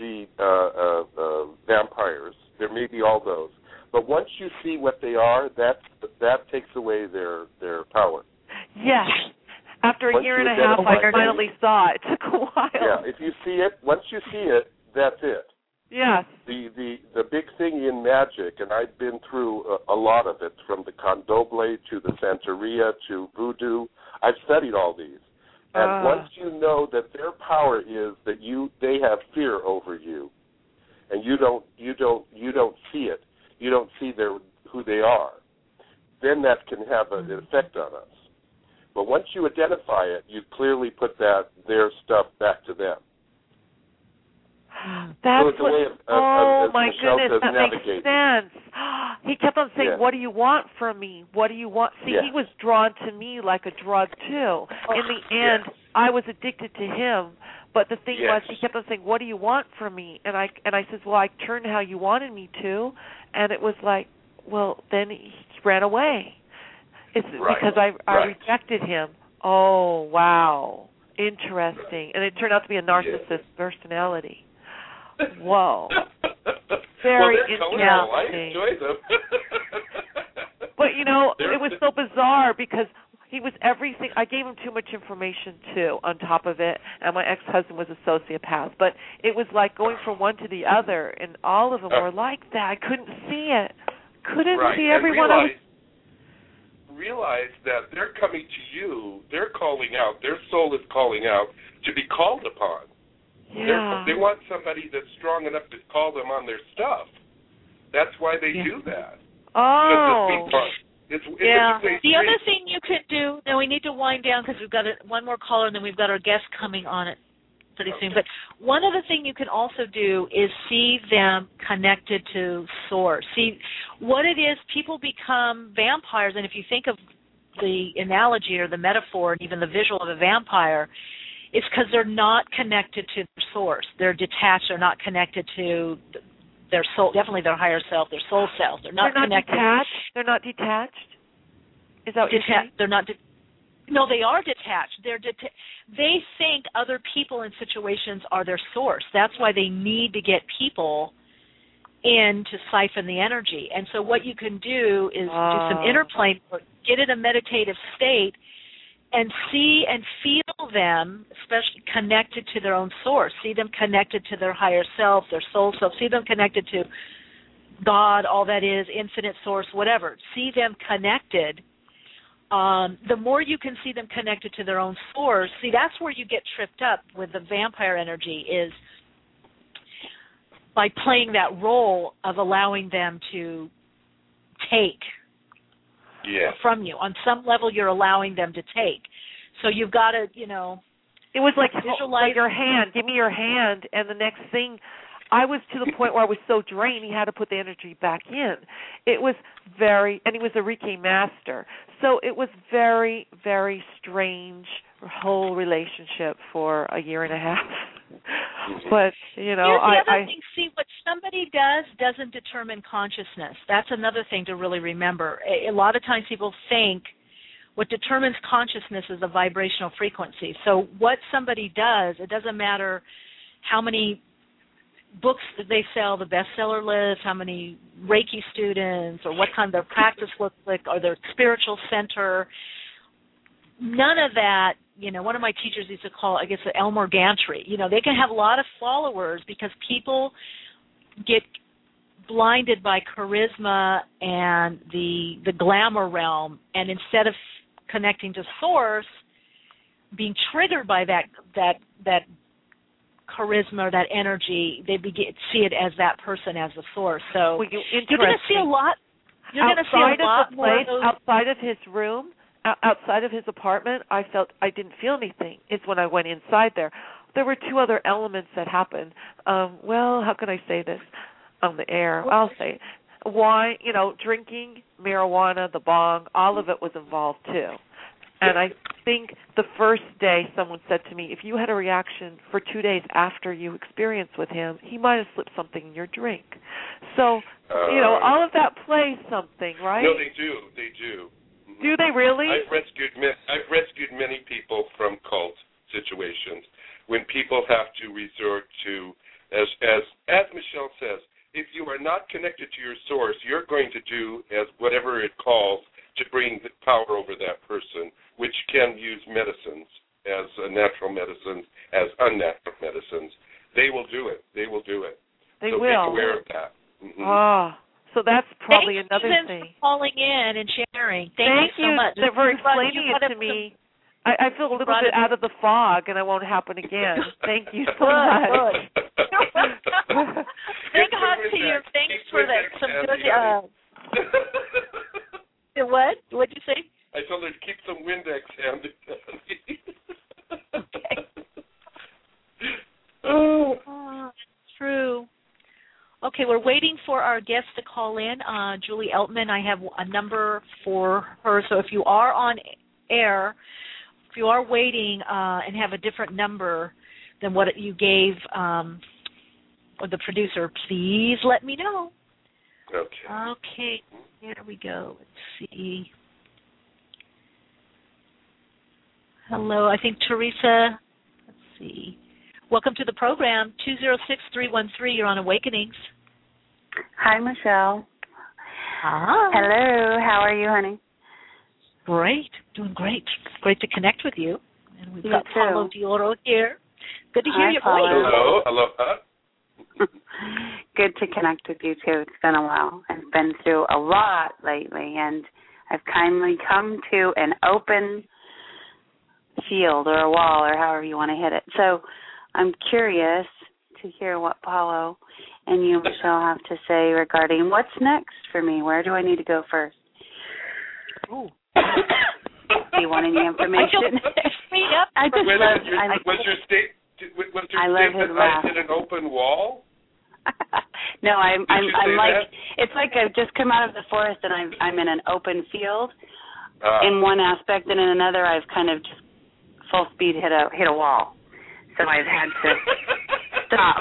vampires. There may be all those. But once you see what they are, that takes away their power. Yes. After a year and a half, I finally saw it. It took a while. Yeah. If you see it, once you see it, that's it. Yes. The big thing in magic, and I've been through a lot of it, from the Candomblé to the Santeria to Voodoo. I've studied all these, and once you know that their power is that they have fear over you, and you don't see it, you don't see who they are, then that can have an effect on us. But once you identify it, you clearly put their stuff back to them. That's so my goodness, that makes sense. He kept on saying, what do you want from me? What do you want? See, he was drawn to me like a drug, too. In the end, I was addicted to him, But the thing was, Yes. he kept on saying, "What do you want from me?" And I said, "Well, I turned how you wanted me to," and it was like, well, then he ran away. It's because I rejected him. Oh, wow, interesting. And it turned out to be a narcissist personality. Whoa. Very interesting. I enjoy them. But, you know, it was so bizarre because he was everything. I gave him too much information, too, on top of it, and my ex-husband was a sociopath. But it was like going from one to the other, and all of them were like that. I couldn't see it. Couldn't see everyone. Realize that they're coming to you. They're calling out. Their soul is calling out to be called upon. Yeah. They want somebody that's strong enough to call them on their stuff. That's why they do that. Oh. It's the other thing you could do, now we need to wind down because we've got one more caller and then we've got our guest coming on it pretty soon. But one other thing you can also do is see them connected to source. See what it is, people become vampires, and if you think of the analogy or the metaphor and even the visual of a vampire, it's because they're not connected to their source. They're detached. They're not connected to their soul, definitely their higher self, their soul self. They're not connected. Detached? They're not detached? Is that what you're saying? They're not No, they are detached. They think other people in situations are their source. That's why they need to get people in to siphon the energy. And so what you can do is do some interplay, get in a meditative state, and see and feel them, especially connected to their own source. See them connected to their higher self, their soul self. See them connected to God, all that is, infinite source, whatever. See them connected. The more you can see them connected to their own source, see, that's where you get tripped up with the vampire energy, is by playing that role of allowing them to take from you. On some level, you're allowing them to take. So you've got to, it was like, visualize your hand. Give me your hand. And the next thing, I was to the point where I was so drained, he had to put the energy back in. It was and he was a Reiki master. So it was very, very strange whole relationship for a year and a half. But, here's the other thing. See, what somebody does doesn't determine consciousness. That's another thing to really remember. A lot of times people think what determines consciousness is the vibrational frequency. So what somebody does, it doesn't matter how many books that they sell, the bestseller list, how many Reiki students, or what kind of their practice looks like, or their spiritual center. None of that, one of my teachers used to call it, I guess, the Elmer Gantry. They can have a lot of followers because people get blinded by charisma and the glamour realm, and instead of connecting to source, being triggered by that charisma or that energy, they see it as that person as the source. So you're going to see a lot. You're going to see a lot more of those. Outside of his room, outside of his apartment, I didn't feel anything. It's when I went inside there. There were two other elements that happened. How can I say this on the air? I'll say it. Wine, drinking, marijuana, the bong, all of it was involved too. And I think the first day someone said to me, if you had a reaction for 2 days after you experienced with him, he might have slipped something in your drink. So, all of that plays something, right? No, they do. They do. Mm-hmm. Do they really? I've rescued many people from cult situations when people have to resort to, as Michelle says, if you are not connected to your source, you're going to do as whatever it calls to bring the power over that person, which can use medicines as natural medicines, as unnatural medicines. They will do it. They will do it. They will. Be aware of that. Mm-hmm. So that's probably another thing. Thanks for calling in and sharing. Thank you so much. For explaining it to me. I feel a little bit out of the fog, and it won't happen again. Thank you so much. Big hug to you. Thanks for some good. What? What'd you say? I told her to keep some Windex handy. Okay. Oh, true. Okay, we're waiting for our guest to call in. Julie Eltman, I have a number for her. So if you are on air, if you are waiting and have a different number, than what you gave the producer. Please let me know. Okay, here we go. Let's see. Hello, I think Teresa. Let's see. Welcome to the program, 206-313. You're on Awakenings. Hi, Michelle. Hi. Hello. How are you, honey? Great. Doing great. It's great to connect with you. And we've got too. Paulo Dioro here. Good to hear Hi, your Paulo. voice. Hello. Good to connect with you, too. It's been a while. I've been through a lot lately, and I've kindly come to an open field or a wall or however you want to hit it. So I'm curious to hear what Paulo and you, Michelle, have to say regarding what's next for me. Where do I need to go first? Ooh. Do you want any information? I just love. Was your statement his I hit an open wall? No, I'm like that? It's like I've just come out of the forest and I'm in an open field in one aspect, and in another I've kind of just full speed hit a wall. So I've had to stop.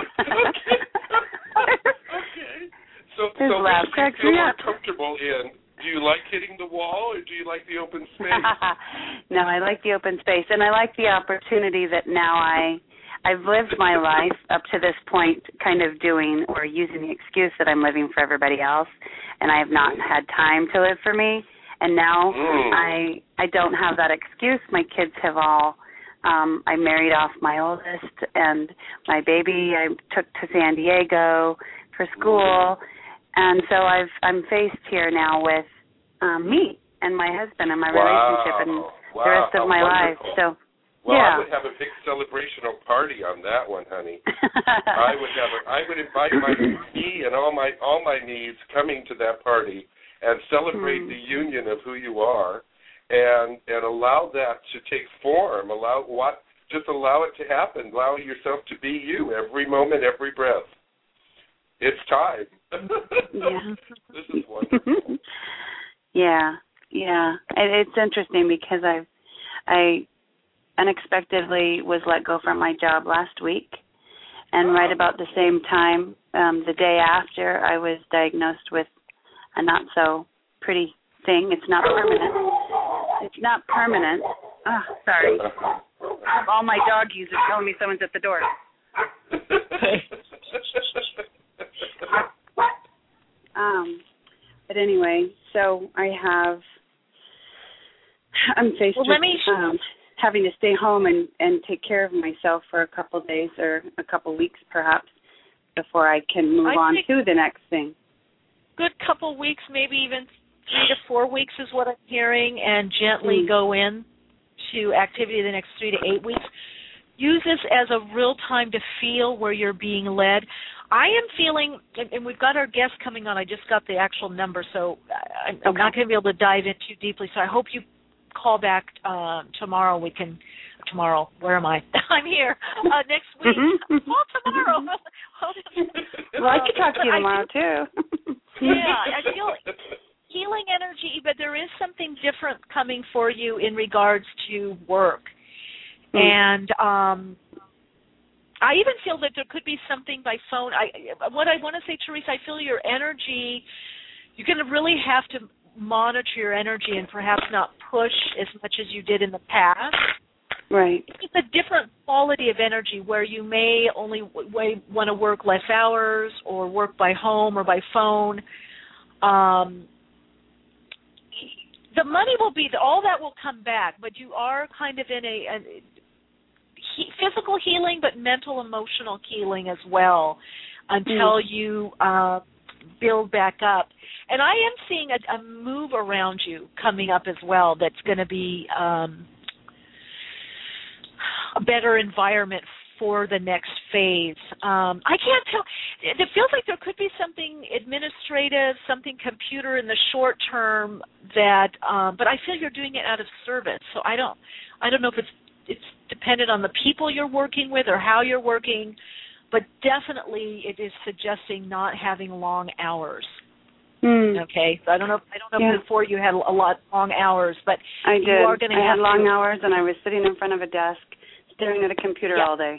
Okay. So which do you feel more comfortable in? Do you like hitting the wall, or do you like the open space? No, I like the open space, and I like the opportunity that now I've lived my life up to this point kind of doing or using the excuse that I'm living for everybody else, and I have not had time to live for me. And now I don't have that excuse. My kids have all, I married off my oldest, and my baby I took to San Diego for school. And so I'm faced here now with me and my husband and my relationship and the rest of my life. So, I would have a big celebrational party on that one, honey. I would invite me and all my needs coming to that party and celebrate the union of who you are, and allow that to take form. Just allow it to happen. Allow yourself to be you every moment, every breath. It's time. Yeah. This is wonderful. Yeah. It's interesting because I unexpectedly was let go from my job last week, and right about the same time, the day after, I was diagnosed with a not so pretty thing. It's not permanent. Oh, sorry. All my doggies are telling me someone's at the door. But anyway, so I'm faced with having to stay home and take care of myself for a couple of days or a couple of weeks perhaps before I can move on to the next thing. Good couple weeks, maybe even 3 to 4 weeks is what I'm hearing, and gently go in to activity the next 3 to 8 weeks. Use this as a real time to feel where you're being led. I am feeling, and we've got our guest coming on. I just got the actual number, so I'm not going to be able to dive in too deeply. So I hope you call back tomorrow. Tomorrow, where am I? I'm here next week. Well, tomorrow. Well, I could talk to you tomorrow, too. Yeah, I feel healing energy, but there is something different coming for you in regards to work. And I even feel that there could be something by phone. What I want to say, Teresa, I feel your energy, you're going to really have to monitor your energy and perhaps not push as much as you did in the past. Right. It's a different quality of energy where you may only want to work less hours or work by home or by phone. The money will be, all that will come back, but you are kind of in a physical healing, but mental, emotional healing as well until you build back up. And I am seeing a move around you coming up as well that's going to be a better environment for the next phase. I can't tell. It feels like there could be something administrative, something computer in the short term that, but I feel you're doing it out of service. So I don't know if it's dependent on the people you're working with or how you're working, but definitely it is suggesting not having long hours. Okay, so I don't know if before you had a lot long hours, but I did. You are going to have long hours, and I was sitting in front of a desk, staring at a computer all day,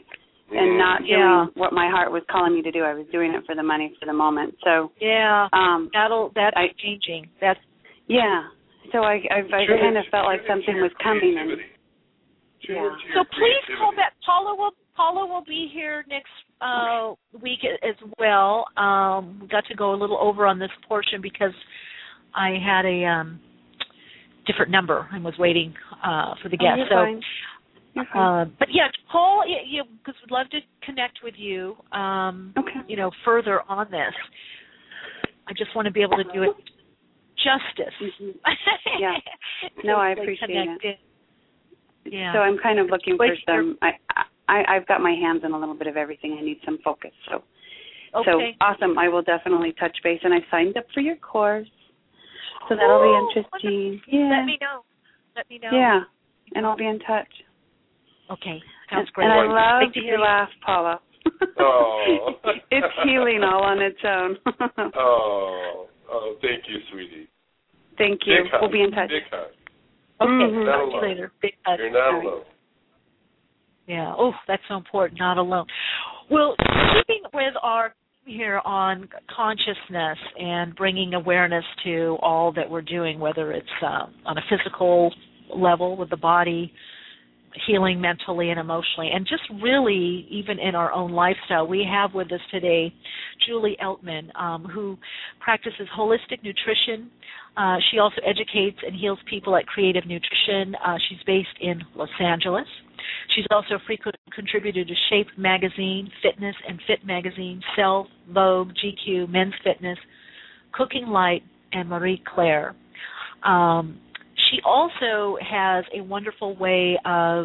and not doing what my heart was calling me to do. I was doing it for the money for the moment. So that's changing. So I kind of felt like something was coming. And So please call back. Paula will be here next week as well. We got to go a little over on this portion because I had a different number and was waiting for the guest. Fine. But Paul, because we'd love to connect with you. Further on this. I just want to be able to do it justice. Yeah. No, I appreciate it. Yeah. So I'm kind of looking for some. I've got my hands in a little bit of everything. I need some focus. So awesome. I will definitely touch base, and I signed up for your course. So that'll be interesting. Yeah. Let me know. Yeah, and I'll be in touch. Okay, sounds great. And I love your laugh, Paula. Oh. It's healing all on its own. Oh, thank you, sweetie. Thank you. Big hug. We'll be in touch. Big hug. Okay, talk to you later. Big hug. You're not alone. Yeah. Oh, that's so important. Not alone. Well, keeping with our here on consciousness and bringing awareness to all that we're doing, whether it's on a physical level with the body, healing mentally and emotionally, and just really even in our own lifestyle. We have with us today Julie Eltman, who practices holistic nutrition. She also educates and heals people at Creative Nutrition. She's based in Los Angeles. She's also a frequent contributor to Shape Magazine, Fitness and Fit Magazine, Cell, Vogue, GQ, Men's Fitness, Cooking Light, and Marie Claire. She also has a wonderful way of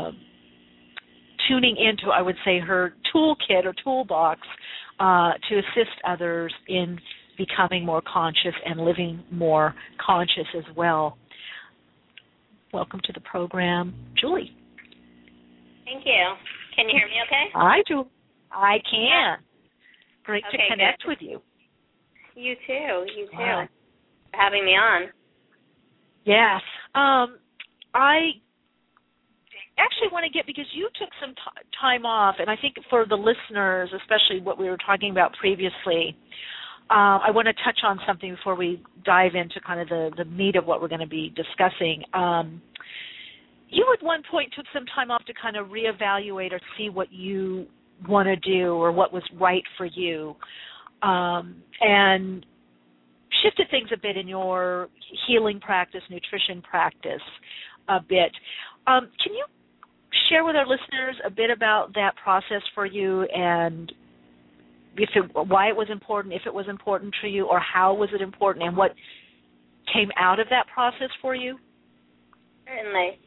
tuning into, I would say, her toolkit or toolbox to assist others in becoming more conscious and living more conscious as well. Welcome to the program, Julie. Thank you. Can you hear me okay? Hi, Julie. I can. Great to connect with you. You too. For having me on. Yes. I actually want to get, because you took some time off, and I think for the listeners, especially what we were talking about previously, I want to touch on something before we dive into kind of the meat of what we're going to be discussing. You at one point took some time off to kind of reevaluate or see what you want to do or what was right for you, and shifted things a bit in your healing practice, nutrition practice a bit. Can you share with our listeners a bit about that process for you and why it was important, if it was important to you, or how was it important, and what came out of that process for you? Certainly.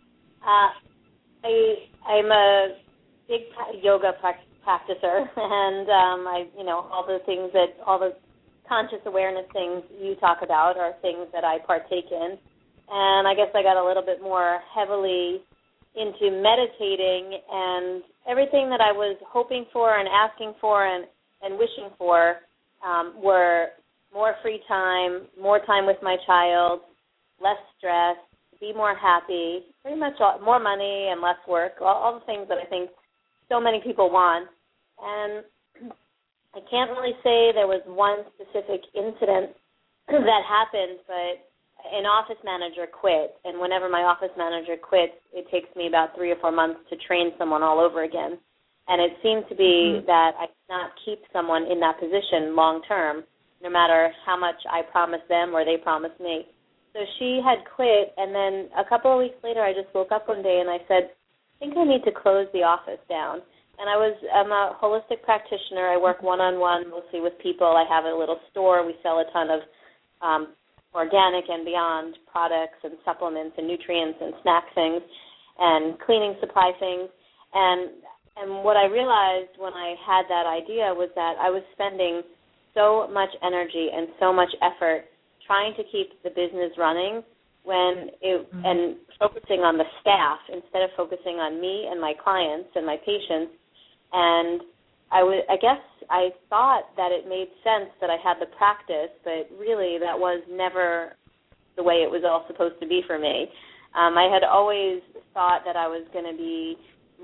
I'm a big yoga practicer, and all the conscious awareness things you talk about are things that I partake in. And I guess I got a little bit more heavily into meditating, and everything that I was hoping for and asking for and wishing for were more free time, more time with my child, less stress, be more happy, pretty much more money and less work, all the things that I think so many people want. And I can't really say there was one specific incident that happened, but an office manager quit, and whenever my office manager quits, it takes me about 3 or 4 months to train someone all over again. And it seemed to be that I could not keep someone in that position long term, no matter how much I promised them or they promised me. So she had quit, and then a couple of weeks later, I just woke up one day and I said, I think I need to close the office down. And I'm a holistic practitioner. I work one-on-one mostly with people. I have a little store. We sell a ton of organic and beyond products and supplements and nutrients and snack things and cleaning supply things. And what I realized when I had that idea was that I was spending so much energy and so much effort trying to keep the business running and focusing on the staff instead of focusing on me and my clients and my patients. And I guess I thought that it made sense that I had the practice, but really that was never the way it was all supposed to be for me. I had always thought that I was going to be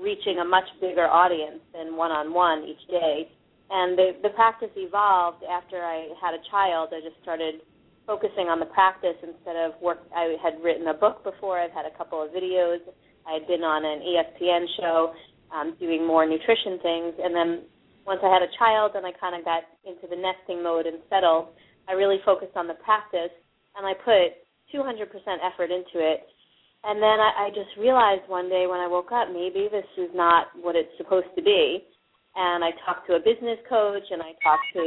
reaching a much bigger audience than one-on-one each day. And the practice evolved after I had a child. I just started focusing on the practice instead of work. I had written a book before. I've had a couple of videos. I had been on an ESPN show doing more nutrition things. And then once I had a child and I kind of got into the nesting mode and settled, I really focused on the practice, and I put 200% effort into it. And then I just realized one day when I woke up, maybe this is not what it's supposed to be. And I talked to a business coach, and I talked to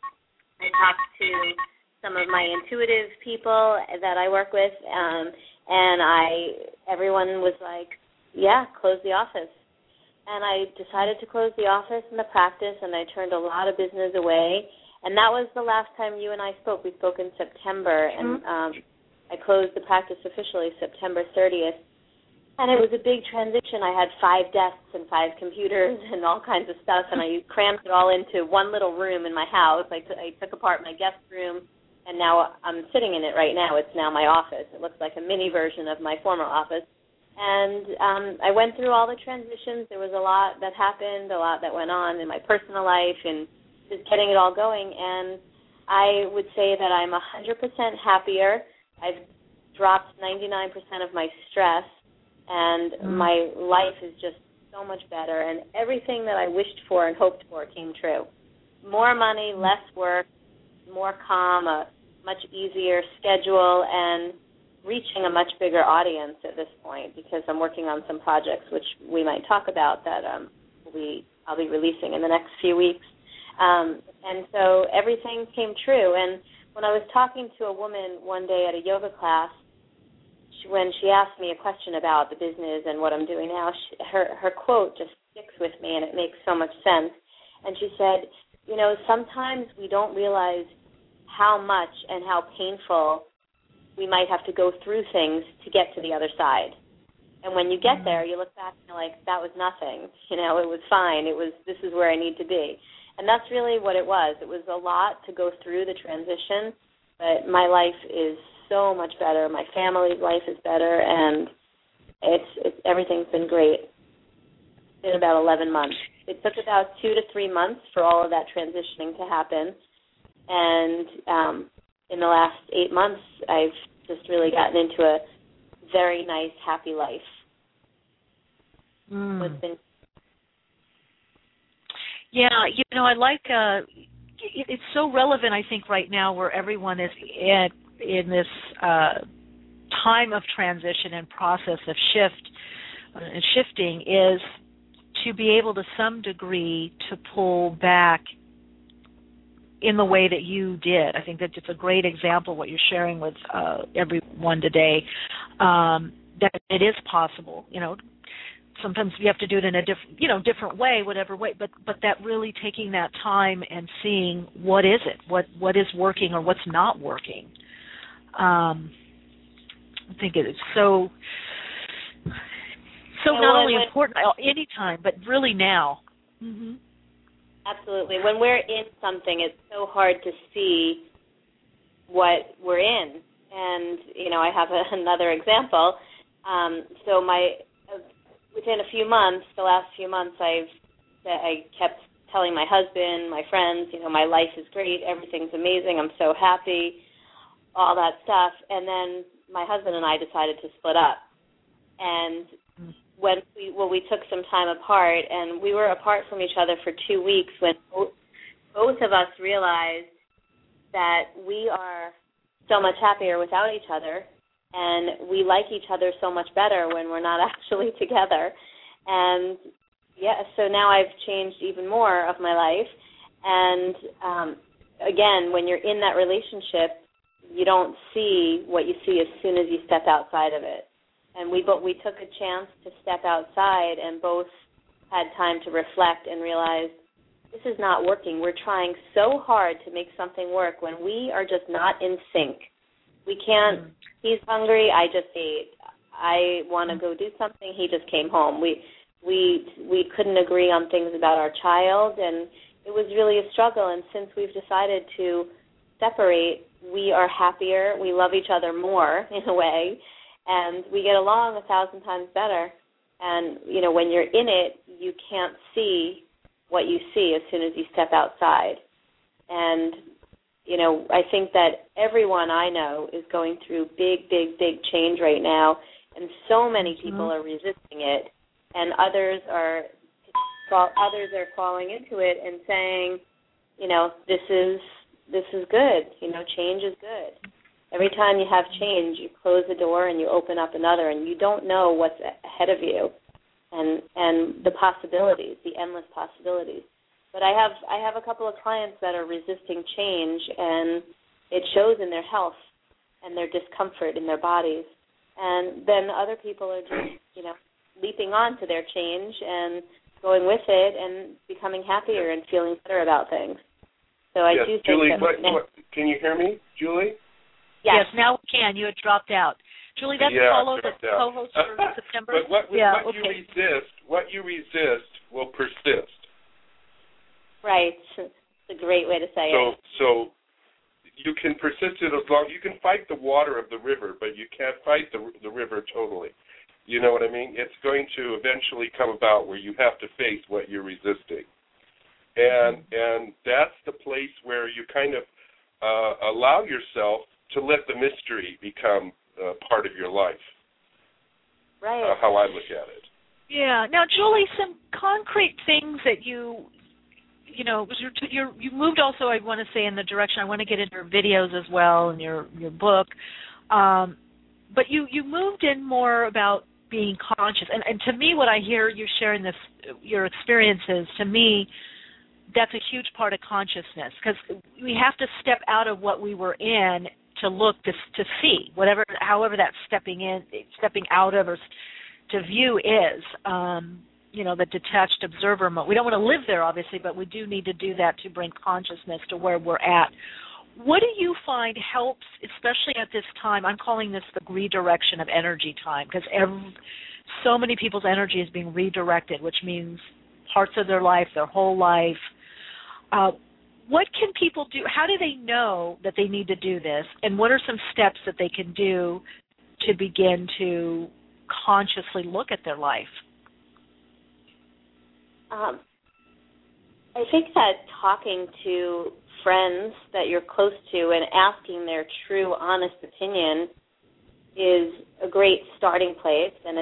some of my intuitive people that I work with, and everyone was like, yeah, close the office. And I decided to close the office and the practice, and I turned a lot of business away. And that was the last time you and I spoke. We spoke in September, and I closed the practice officially September 30th. And it was a big transition. I had 5 desks and 5 computers and all kinds of stuff, and I crammed it all into one little room in my house. I took apart my guest room, and now I'm sitting in it right now. It's now my office. It looks like a mini version of my former office. And I went through all the transitions. There was a lot that happened, a lot that went on in my personal life, and just getting it all going. And I would say that I'm 100% happier. I've dropped 99% of my stress, and my life is just so much better. And everything that I wished for and hoped for came true. More money, less work, more calm, a much easier schedule, and reaching a much bigger audience at this point, because I'm working on some projects which we might talk about that I'll be releasing in the next few weeks. And so everything came true. And when I was talking to a woman one day at a yoga class, when she asked me a question about the business and what I'm doing now, her quote just sticks with me, and it makes so much sense. And she said, you know, sometimes we don't realize how much and how painful we might have to go through things to get to the other side. And when you get there, you look back and you're like, that was nothing. You know, it was fine. This is where I need to be. And that's really what it was. It was a lot to go through the transition, but my life is so much better. My family's life is better, and everything's been great. It's been about 11 months. It took about 2 to 3 months for all of that transitioning to happen. And in the last 8 months, I've just really gotten into a very nice, happy life. Yeah, you know, I like, it's so relevant, I think, right now where everyone is in this time of transition and process of shifting is to be able to some degree to pull back in the way that you did. I think that it's a great example what you're sharing with everyone today, that it is possible. You know, sometimes you have to do it in a different way, whatever way, but that really taking that time and seeing what is it, what is working or what's not working. I think it is so not only important any time, but really now. Mm-hmm. Absolutely. When we're in something, it's so hard to see what we're in. And, you know, I have another example. So within a few months, the last few months, I kept telling my husband, my friends, you know, my life is great, everything's amazing, I'm so happy, all that stuff. And then my husband and I decided to split up. And when we took some time apart, and we were apart from each other for 2 weeks, when both of us realized that we are so much happier without each other, and we like each other so much better when we're not actually together. And yeah, so now I've changed even more of my life. And again, when you're in that relationship, you don't see what you see as soon as you step outside of it. And we took a chance to step outside, and both had time to reflect and realize this is not working. We're trying so hard to make something work when we are just not in sync. We can't. He's hungry. I just ate. I want to go do something. He just came home. We couldn't agree on things about our child, and it was really a struggle. And since we've decided to separate, we are happier. We love each other more in a way, and we get along 1,000 times better. And, you know, when you're in it, you can't see what you see as soon as you step outside. And, you know, I think that everyone I know is going through big, big, big change right now, and so many people are resisting it, and others are falling into it and saying, you know, this is good. You know, change is good. Every time you have change, you close the door and you open up another, and you don't know what's ahead of you, and the possibilities, the endless possibilities. But I have a couple of clients that are resisting change, and it shows in their health and their discomfort in their bodies. And then other people are just, you know, leaping on to their change and going with it and becoming happier and feeling better about things. So I do think Julie, that... can you hear me, Julie? Yes, now we can. You had dropped out. Julie, that's Paulo, the co-host for September. But what you resist will persist. Right. It's a great way to say it. So you can persist it as long. You can fight the water of the river, but you can't fight the river totally. You know what I mean? It's going to eventually come about where you have to face what you're resisting. And that's the place where you kind of allow yourself to let the mystery become part of your life. Right. How I look at it. Yeah. Now, Julie, some concrete things that you know, you moved also, I want to say, in the direction, I want to get into your videos as well and your book, but you moved in more about being conscious. And to me, what I hear you sharing your experiences, to me, that's a huge part of consciousness, because we have to step out of what we were in to look, to see, however that stepping out of or to view is, you know, the detached observer mode. We don't want to live there, obviously, but we do need to do that to bring consciousness to where we're at. What do you find helps, especially at this time? I'm calling this the redirection of energy time, because so many people's energy is being redirected, which means parts of their life, their whole life. What can people do? How do they know that they need to do this? And what are some steps that they can do to begin to consciously look at their life? I think that talking to friends that you're close to and asking their true, honest opinion is a great starting place, and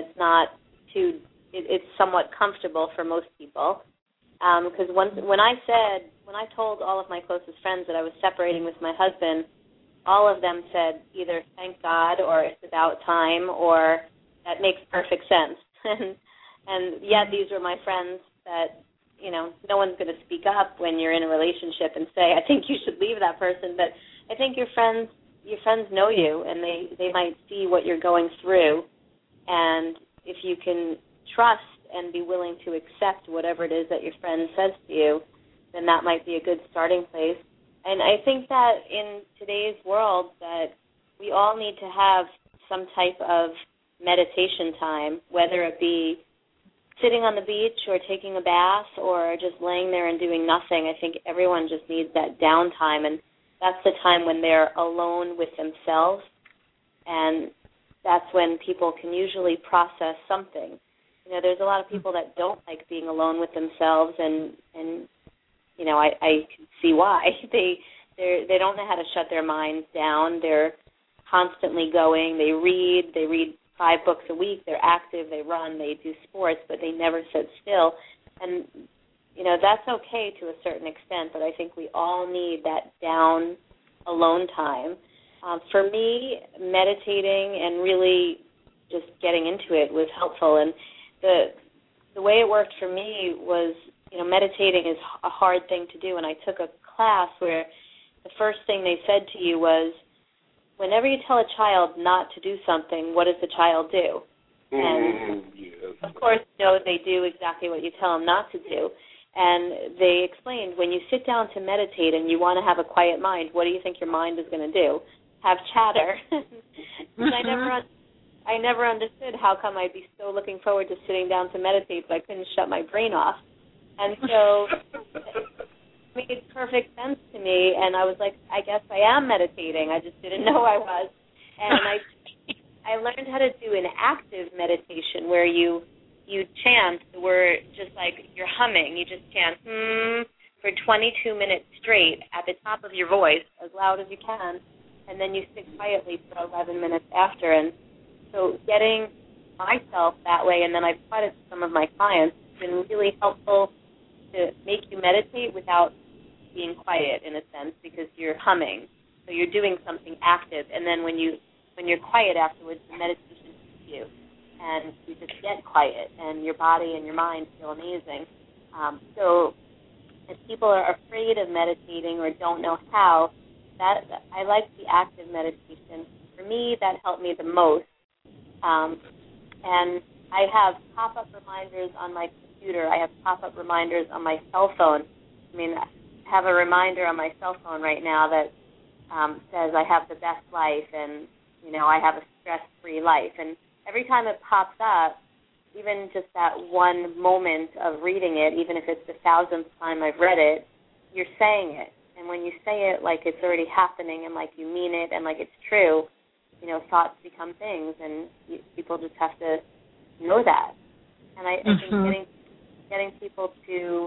it's somewhat comfortable for most people. Because when I told all of my closest friends that I was separating with my husband, all of them said either thank God or it's about time or that makes perfect sense. and yet these were my friends that, you know, no one's going to speak up when you're in a relationship and say, I think you should leave that person. But I think your friends know you, and they might see what you're going through. And if you can trust and be willing to accept whatever it is that your friend says to you, then that might be a good starting place. And I think that in today's world that we all need to have some type of meditation time, whether it be sitting on the beach or taking a bath or just laying there and doing nothing. I think everyone just needs that downtime, and that's the time when they're alone with themselves, and that's when people can usually process something. You know, there's a lot of people that don't like being alone with themselves, and you know, I can see why. They don't know how to shut their minds down. They're constantly going. They read 5 books a week. They're active. They run. They do sports, but they never sit still. And you know, that's okay to a certain extent, but I think we all need that down, alone time. For me, meditating and really just getting into it was helpful. And the way it worked for me was, you know, meditating is a hard thing to do, and I took a class where the first thing they said to you was, whenever you tell a child not to do something, what does the child do? And yes. Of course, you know, they do exactly what you tell them not to do. And they explained, when you sit down to meditate and you want to have a quiet mind, what do you think your mind is going to do? Have chatter. I never understood how come I'd be so looking forward to sitting down to meditate, but I couldn't shut my brain off. And so it made perfect sense to me, and I was like, I guess I am meditating. I just didn't know I was. And I learned how to do an active meditation where you you chant the word just like you're humming. You just chant for 22 minutes straight at the top of your voice, as loud as you can, and then you sit quietly for 11 minutes after. And so getting myself that way, and then I've taught it to some of my clients, it's been really helpful to make you meditate without being quiet, in a sense, because you're humming. So you're doing something active, and then when you're quiet afterwards, the meditation hits you, and you just get quiet, and your body and your mind feel amazing. So if people are afraid of meditating or don't know how, I like the active meditation. For me, that helped me the most. And I have pop-up reminders on my computer. I have pop-up reminders on my cell phone. I mean, I have a reminder on my cell phone right now that says I have the best life and, you know, I have a stress-free life. And every time it pops up, even just that one moment of reading it, even if it's the 1,000th time I've read it, you're saying it. And when you say it like it's already happening and like you mean it and like it's true, you know, thoughts become things, and people just have to know that. And I think getting people to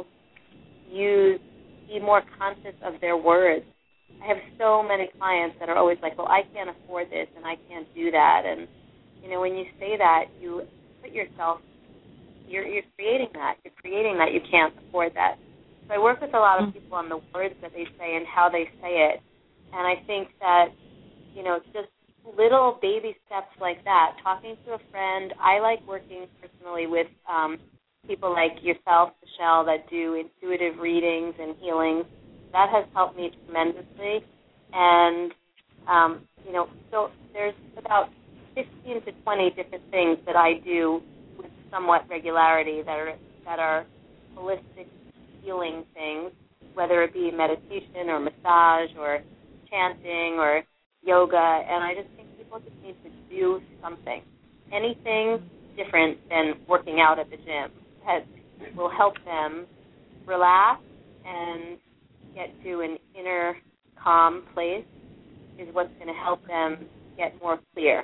be more conscious of their words. I have so many clients that are always like, well, I can't afford this and I can't do that. And, you know, when you say that, you put yourself, you're creating that. You're creating that you can't afford that. So I work with a lot of people on the words that they say and how they say it. And I think that, you know, just little baby steps like that, talking to a friend. I like working personally with people like yourself, Michelle, that do intuitive readings and healings. That has helped me tremendously. And, you know, so there's about 15 to 20 different things that I do with somewhat regularity that are holistic healing things, whether it be meditation or massage or chanting or yoga. And I just think people just need to do something. Anything different than working out at the gym will help them relax and get to an inner calm place is what's going to help them get more clear.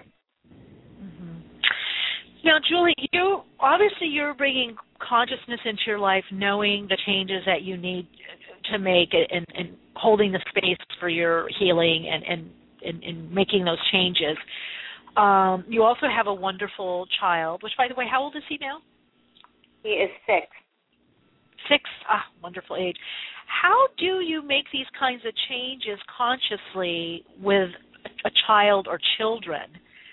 Now, Julie, you're bringing consciousness into your life, knowing the changes that you need to make and holding the space for your healing and making those changes. You also have a wonderful child, which, by the way, how old is he now? He is 6. 6? Wonderful age. How do you make these kinds of changes consciously with a child or children?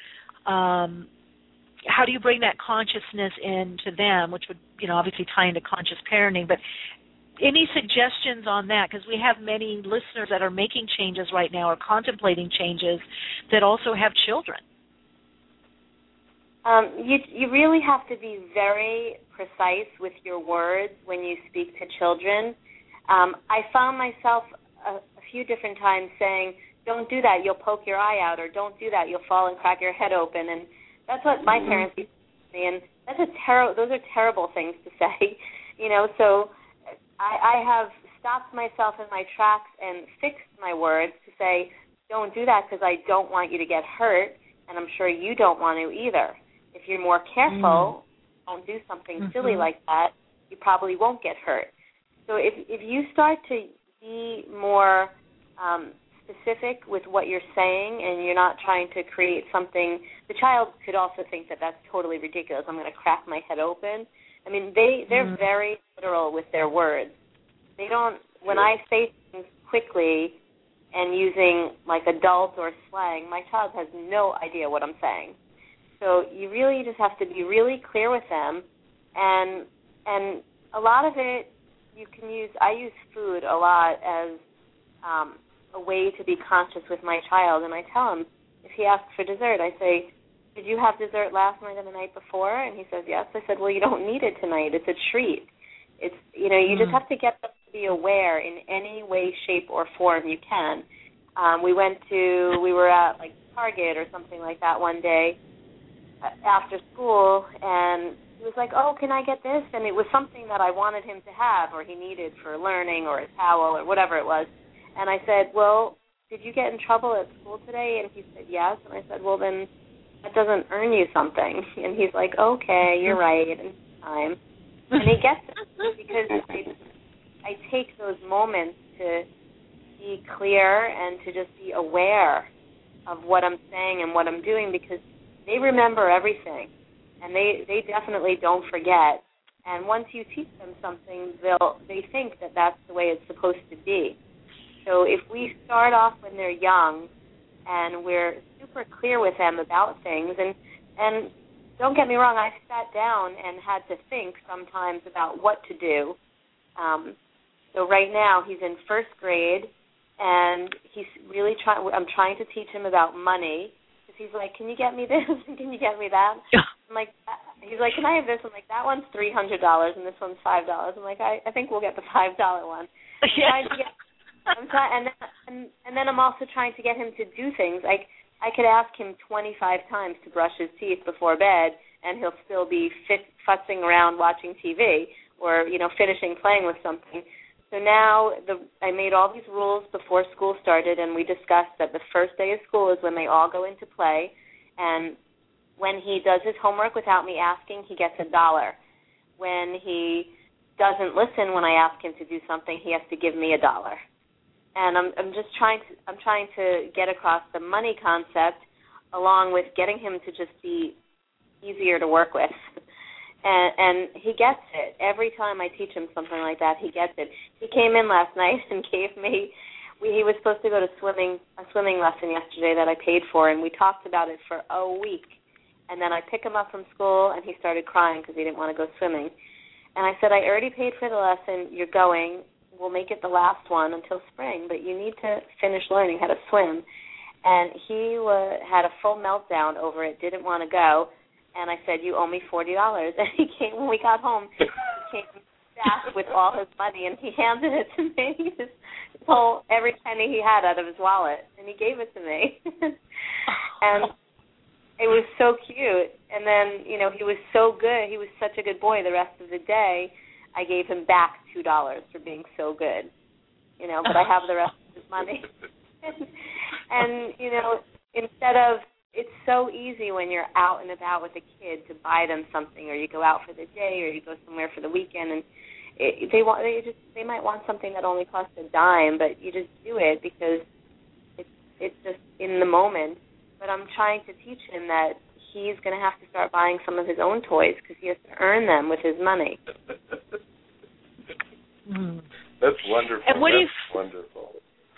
How do you bring that consciousness into them, which would, you know, obviously tie into conscious parenting, but any suggestions on that? Because we have many listeners that are making changes right now or contemplating changes that also have children. You really have to be very precise with your words when you speak to children. I found myself a few different times saying, don't do that, you'll poke your eye out, or don't do that, you'll fall and crack your head open. And that's what my parents used to say, and those are terrible things to say, you know. So I have stopped myself in my tracks and fixed my words to say, don't do that because I don't want you to get hurt, and I'm sure you don't want to either. If you're more careful, don't do something silly like that, you probably won't get hurt. So if you start to be more specific with what you're saying and you're not trying to create something, the child could also think that that's totally ridiculous. I'm going to crack my head open. I mean, they're very literal with their words. They don't, when I say things quickly and using like adult or slang, my child has no idea what I'm saying. So you really just have to be really clear with them, and a lot of it you can use. I use food a lot as a way to be conscious with my child, and I tell him, if he asks for dessert, I say, did you have dessert last night and the night before? And he says, yes. I said, well, you don't need it tonight. It's a treat. It's, you know, you just have to get them to be aware in any way, shape, or form you can. We were at like Target or something like that one day after school, and he was like, oh, can I get this? And it was something that I wanted him to have or he needed for learning or a towel or whatever it was. And I said, well, did you get in trouble at school today? And he said, yes. And I said, well, then that doesn't earn you something. And he's like, okay, you're right. And time. And he gets it because I take those moments to be clear and to just be aware of what I'm saying and what I'm doing, because they remember everything, and they definitely don't forget. And once you teach them something, they think that that's the way it's supposed to be. So if we start off when they're young and we're super clear with them about things, and don't get me wrong, I've sat down and had to think sometimes about what to do. So right now he's in first grade, and he's really I'm trying to teach him about money, because he's like, can you get me this and can you get me that? I'm like, he's like, can I have this? I'm like, that one's $300 and this one's $5. I'm like, I think we'll get the $5 one. And then I'm also trying to get him to do things. Like, I could ask him 25 times to brush his teeth before bed, and he'll still be futzing around watching TV or, finishing playing with something. So now I made all these rules before school started, and we discussed that the first day of school is when they all go into play, and when he does his homework without me asking, he gets $1. When he doesn't listen when I ask him to do something, he has to give me $1. And I'm trying to get across the money concept, along with getting him to just be easier to work with. And he gets it. Every time I teach him something like that, he gets it. He came in last night and gave me, he was supposed to go to a swimming lesson yesterday that I paid for, and we talked about it for a week. And then I pick him up from school, and he started crying because he didn't want to go swimming. And I said, I already paid for the lesson. You're going. We'll make it the last one until spring, but you need to finish learning how to swim. And he had a full meltdown over it, didn't want to go. And I said, you owe me $40. And he came, when we got home, he came back with all his money, and he handed it to me. He pulled every penny he had out of his wallet, and he gave it to me. And it was so cute. And then, he was so good. He was such a good boy the rest of the day. I gave him back $2 for being so good, but I have the rest of his money. And, instead of, it's so easy when you're out and about with a kid to buy them something, or you go out for the day, or you go somewhere for the weekend, and they might want something that only costs $0.10, but you just do it because it's just in the moment. But I'm trying to teach him that he's going to have to start buying some of his own toys because he has to earn them with his money. That's wonderful. And wonderful.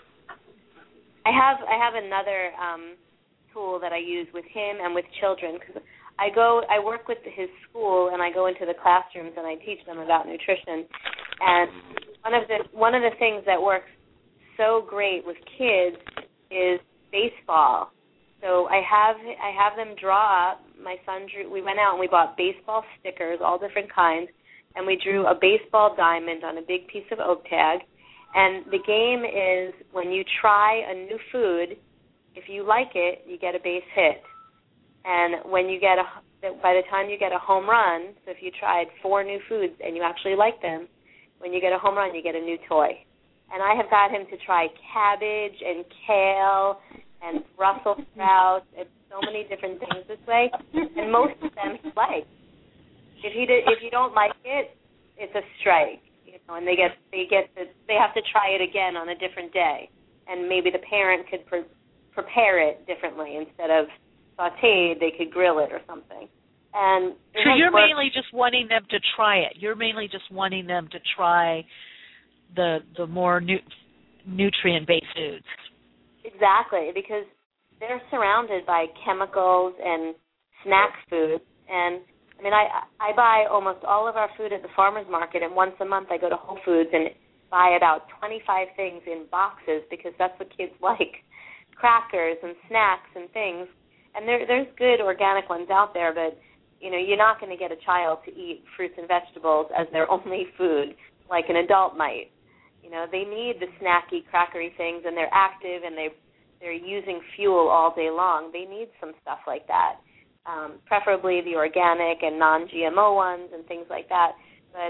I have another tool that I use with him and with children, because I work with his school, and I go into the classrooms and I teach them about nutrition. And one of the things that works so great with kids is baseball. So I have them draw up. My son drew. We went out and we bought baseball stickers, all different kinds, and we drew a baseball diamond on a big piece of oak tag. And the game is, when you try a new food, if you like it, you get a base hit. And when you get by the time you get a home run, so if you tried 4 new foods and you actually like them, when you get a home run, you get a new toy. And I have got him to try cabbage and kale and Brussels sprouts and so many different things this way, and most of them he likes. If you don't like it, it's a strike, and they have to try it again on a different day, and maybe the parent could prepare it differently. Instead of sautéed, they could grill it or something. And so you're mainly just wanting them to try it. You're mainly just wanting them to try the more nutrient-based foods. Exactly, because they're surrounded by chemicals and snack foods. And, I buy almost all of our food at the farmer's market, and once a month I go to Whole Foods and buy about 25 things in boxes, because that's what kids like, crackers and snacks and things. And there's good organic ones out there, but, you're not going to get a child to eat fruits and vegetables as their only food like an adult might. They need the snacky, crackery things, and they're active, and they're using fuel all day long. They need some stuff like that, preferably the organic and non-GMO ones and things like that. But,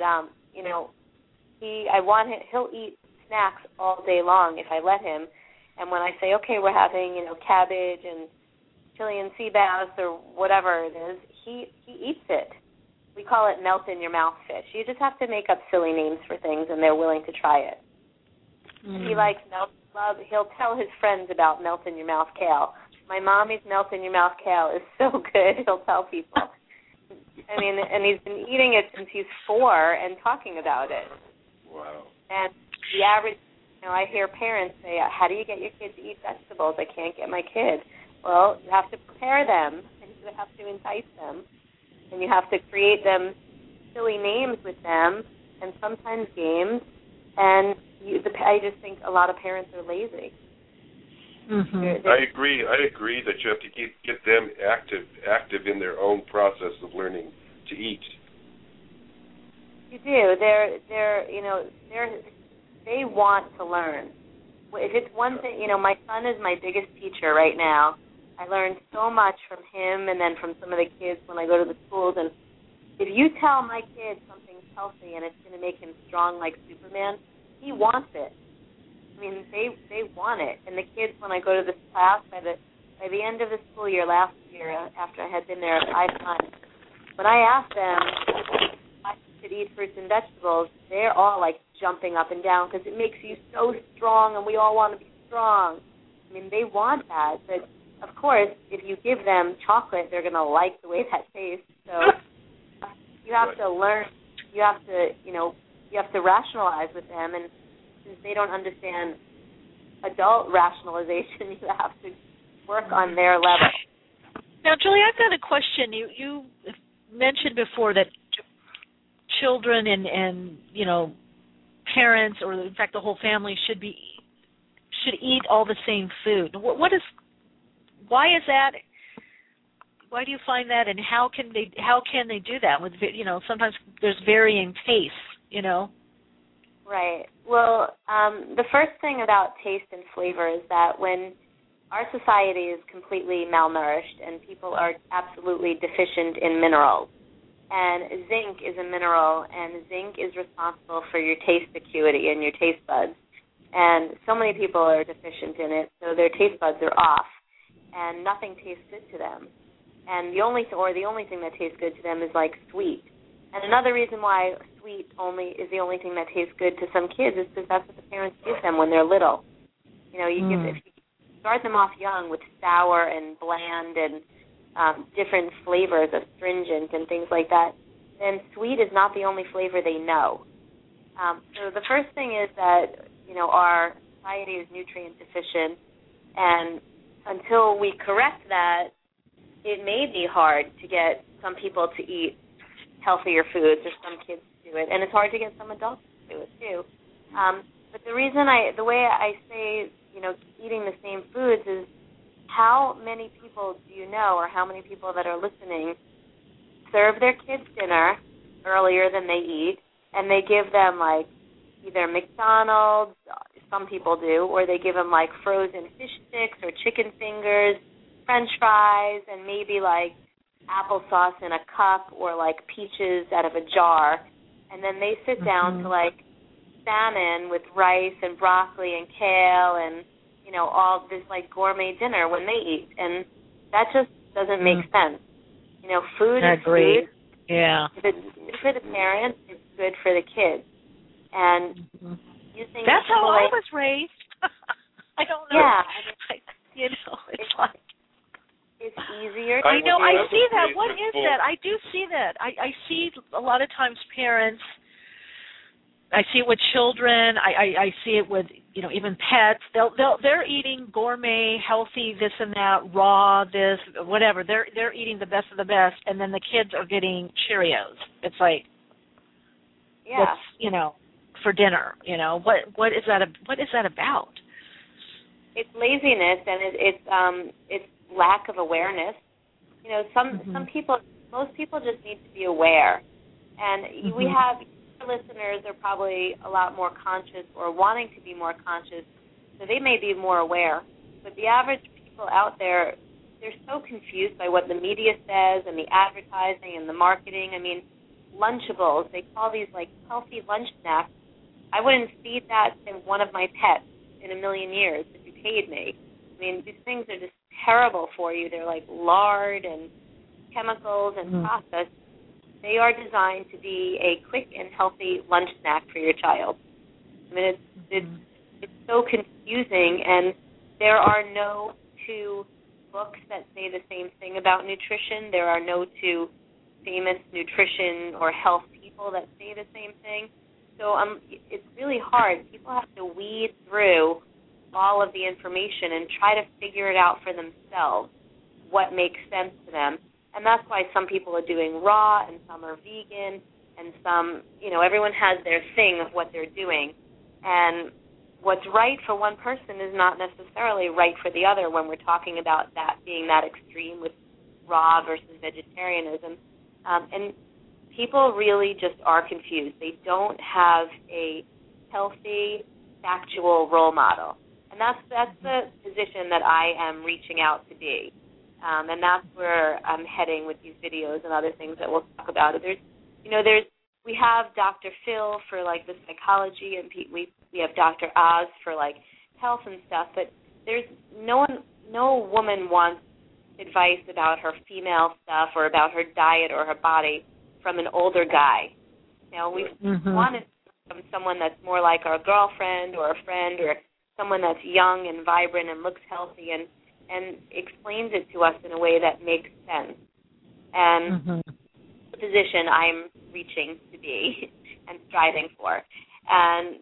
he'll eat snacks all day long if I let him. And when I say, okay, we're having, cabbage and Chilean sea bass or whatever it is, he eats it. we call it melt-in-your-mouth fish. You just have to make up silly names for things, and they're willing to try it. He likes he'll tell his friends about melt-in-your-mouth kale. My mommy's melt-in-your-mouth kale is so good, he'll tell people. I mean, and he's been eating it since he's 4 and talking about it. Wow. And the average, I hear parents say, how do you get your kids to eat vegetables? I can't get my kid. Well, you have to prepare them, and you have to entice them, and you have to create them silly names with them, and sometimes games, and I just think a lot of parents are lazy. Mm-hmm. I agree that you have to get them active in their own process of learning to eat. You do. They want to learn. If it's one thing, my son is my biggest teacher right now. I learned so much from him and then from some of the kids when I go to the schools. And if you tell my kid something's healthy and it's going to make him strong like Superman, he wants it. I mean, they want it. And the kids, when I go to this class, by the end of the school year last year, after I had been there 5 months, when I asked them if I could eat fruits and vegetables, they're all like jumping up and down because it makes you so strong, and we all want to be strong. I mean, they want that, but of course, if you give them chocolate, they're going to like the way that tastes. So you have to learn. You have to rationalize with them, and since they don't understand adult rationalization, you have to work on their level. Now, Julie, I've got a question. You mentioned before that children and parents, or in fact the whole family, should eat all the same food. Why is that? Why do you find that, and how can they do that? With sometimes there's varying tastes. Right. Well, the first thing about taste and flavor is that when our society is completely malnourished and people are absolutely deficient in minerals, and zinc is a mineral, and zinc is responsible for your taste acuity and your taste buds, and so many people are deficient in it, so their taste buds are off, and nothing tastes good to them. And the only thing that tastes good to them is like sweet. And another reason why sweet is the only thing that tastes good to some kids is because that's what the parents give them when they're little. If you start them off young with sour and bland and different flavors, astringent and things like that, then sweet is not the only flavor they know. So the first thing is that our society is nutrient deficient, and until we correct that, it may be hard to get some people to eat healthier foods, or some kids to do it, and it's hard to get some adults to do it too. But the way I say, eating the same foods is, how many people do you know, or how many people that are listening, serve their kids dinner earlier than they eat, and they give them like either McDonald's, some people do, or they give them like frozen fish sticks or chicken fingers, French fries, and maybe like applesauce in a cup, or like peaches out of a jar, and then they sit down to like salmon with rice and broccoli and kale and all this like gourmet dinner when they eat, and that just doesn't make sense. Food is food. Yeah. If it's good for the parents, it's good for the kids. And that's how I was raised. I don't know. Yeah. It's like. It's easier. I know. I see that. What is that? I do see that. I see a lot of times parents. I see it with children. I see it with even pets. They're eating gourmet, healthy, this and that, raw, this, whatever. They're eating the best of the best, and then the kids are getting Cheerios. It's like, what's, for dinner. What is that about? It's laziness, and it's lack of awareness. Most people just need to be aware, and we have listeners are probably a lot more conscious or wanting to be more conscious, so they may be more aware. But the average people out there, they're so confused by what the media says and the advertising and the marketing. I mean, Lunchables, they call these like healthy lunch snacks. I wouldn't feed that to one of my pets in a million years if you paid me. I mean, these things are just terrible for you. They're like lard and chemicals and processed. they are designed to be a quick and healthy lunch snack for your child. I mean, it's so confusing, and there are no two books that say the same thing about nutrition. There are no two famous nutrition or health people that say the same thing. So it's really hard. People have to weed through all of the information and try to figure it out for themselves, what makes sense to them. And that's why some people are doing raw and some are vegan and some, everyone has their thing of what they're doing. And what's right for one person is not necessarily right for the other when we're talking about that being that extreme with raw versus vegetarianism. And people really just are confused. They don't have a healthy, factual role model. And that's the position that I am reaching out to be. And that's where I'm heading with these videos and other things that we'll talk about. We have Dr. Phil for, like, the psychology, and we have Dr. Oz for, like, health and stuff, but there's no woman wants advice about her female stuff or about her diet or her body from an older guy. We wanted from someone that's more like our girlfriend or a friend or someone that's young and vibrant and looks healthy and explains it to us in a way that makes sense. And the position I'm reaching to be and striving for. And,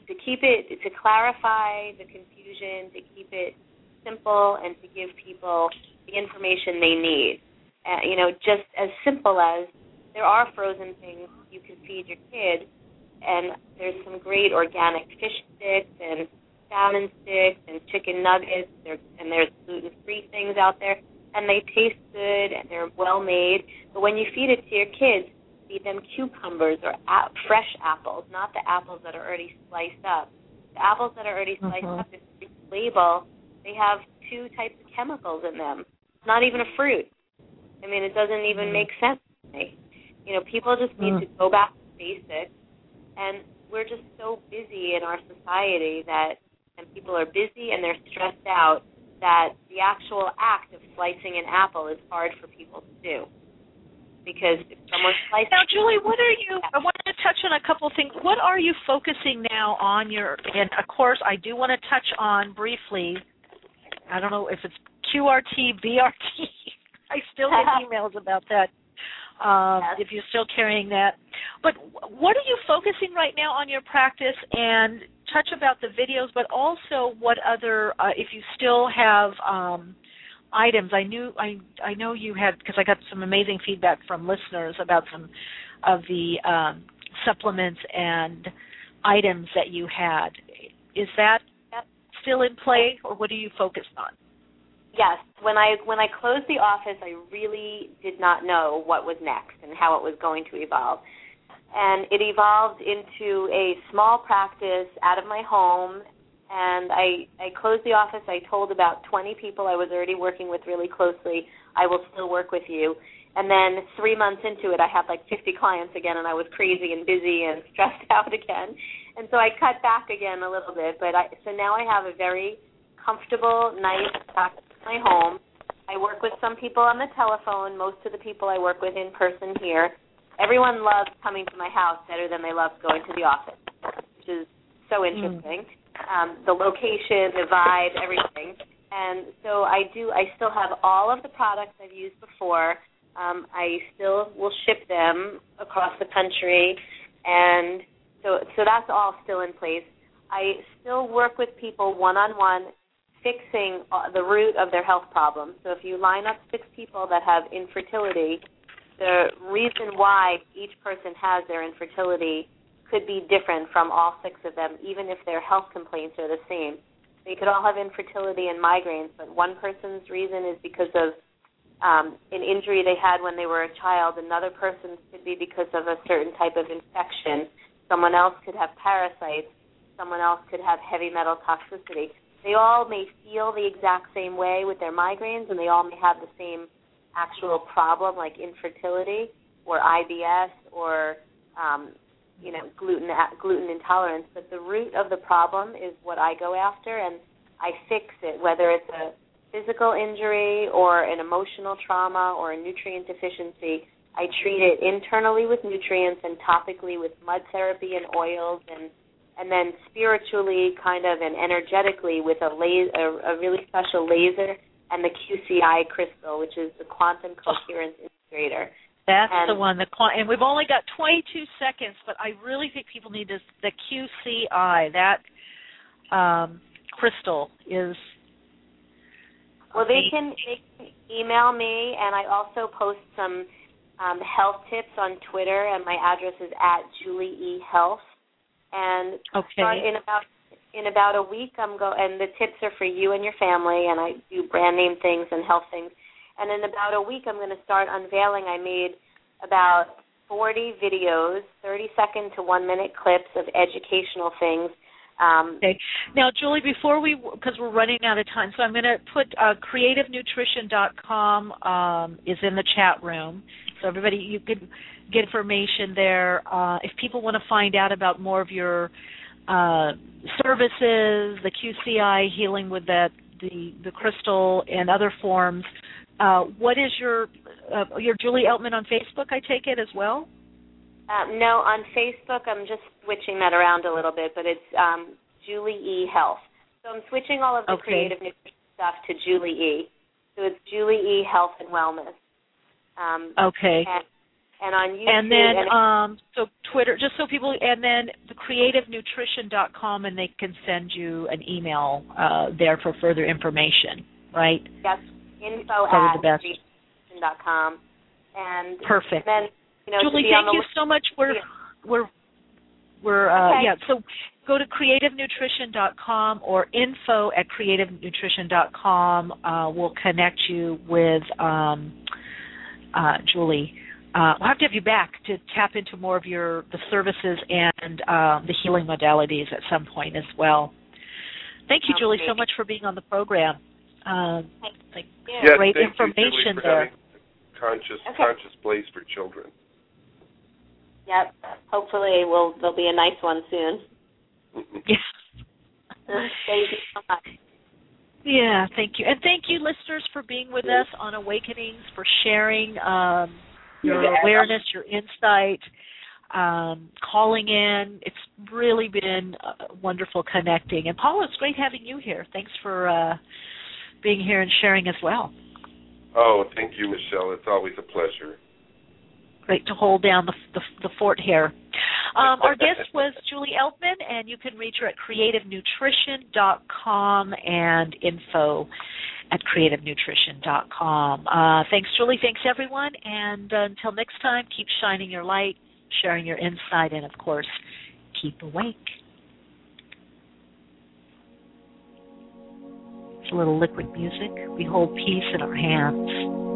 to clarify the confusion, to keep it simple, and to give people the information they need. Just as simple as there are frozen things you can feed your kid, and there's some great organic fish sticks and salmon sticks and chicken nuggets, and there's gluten-free things out there, and they taste good and they're well-made. But when you feed it to your kids, feed them cucumbers or fresh apples, not the apples that are already sliced up. The apples that are already sliced up, if you read the label, they have 2 types of chemicals in them. It's not even a fruit. I mean, it doesn't even make sense to me. People just need to go back to basics, and we're just so busy in our society and people are busy and they're stressed out that the actual act of slicing an apple is hard for people to do. Because if someone slices... Now, Julie, I wanted to touch on a couple of things. What are you focusing now on and of course, I do want to touch on briefly, I don't know if it's QRT, BRT. I still get emails about that, if you're still carrying that. But what are you focusing right now on your practice, and touch about the videos, but also what other, if you still have items. I know you had, because I got some amazing feedback from listeners about some of the supplements and items that you had. Is that still in play, or what are you focused on? Yes. When I closed the office, I really did not know what was next and how it was going to evolve. And it evolved into a small practice out of my home, and I closed the office. I told about 20 people I was already working with really closely, I will still work with you. And then 3 months into it, I had like 50 clients again, and I was crazy and busy and stressed out again. And so I cut back again a little bit. So now I have a very comfortable, nice practice in my home. I work with some people on the telephone, most of the people I work with in person here. Everyone loves coming to my house better than they love going to the office, which is so interesting. The location, the vibe, everything. And so I still have all of the products I've used before. I still will ship them across the country, and so that's all still in place. I still work with people one-on-one, fixing the root of their health problems. So if you line up 6 people that have infertility, the reason why each person has their infertility could be different from all 6 of them, even if their health complaints are the same. They could all have infertility and migraines, but one person's reason is because of an injury they had when they were a child. Another person's could be because of a certain type of infection. Someone else could have parasites. Someone else could have heavy metal toxicity. They all may feel the exact same way with their migraines, and they all may have the same actual problem, like infertility or IBS or gluten intolerance. But the root of the problem is what I go after, and I fix it, whether it's a physical injury or an emotional trauma or a nutrient deficiency. I treat it internally with nutrients and topically with mud therapy and oils, and then spiritually kind of and energetically with a really special laser and the QCI crystal, which is the Quantum Coherence Integrator. That's the one, and we've only got 22 seconds, but I really think people need this. The QCI, that crystal is. Well, they can email me, and I also post some health tips on Twitter, and my address is @JulieEHealth. And in about a week, and the tips are for you and your family, and I do brand name things and health things. And in about a week, I'm going to start unveiling. I made about 40 videos, 30-second to 1-minute clips of educational things. Okay. Now, Julie, because we're running out of time, so I'm going to put creativenutrition.com is in the chat room. So everybody, you can get information there. If people want to find out about more of your services, the QCI healing with the crystal and other forms, what is your Julie Eltman on Facebook, I take it, as well? No, on Facebook, I'm just switching that around a little bit, but it's Julie E. Health. So I'm switching all of the creative nutrition stuff to Julie E. So it's Julie E. Health and Wellness. Okay. And on YouTube. And then, so Twitter, just so people, and then the creativenutrition.com, and they can send you an email there for further information, right? Yes, info@creativenutrition.com. And perfect. Then, Julie, thank you so much. So go to creativenutrition.com or info@creativenutrition.com. We'll connect you with Julie. We'll have to have you back to tap into more of the services and the healing modalities at some point as well. Thank you, Julie, so much for being on the program. Great information there. Conscious place for children. Yep. Hopefully there'll be a nice one soon. Yes. Thank you so much. Yeah, thank you. And thank you, listeners, for being with us on Awakenings, for sharing your awareness, your insight, calling in. It's really been wonderful connecting. And Paula, it's great having you here. Thanks for being here and sharing as well. Oh, thank you, Michelle. It's always a pleasure. Great to hold down the fort here. Our guest was Julie Eltman, and you can reach her at creativenutrition.com and info@creativenutrition.com. Thanks, Julie. Thanks, everyone. And until next time, keep shining your light, sharing your insight, and, of course, keep awake. It's a little liquid music. We hold peace in our hands.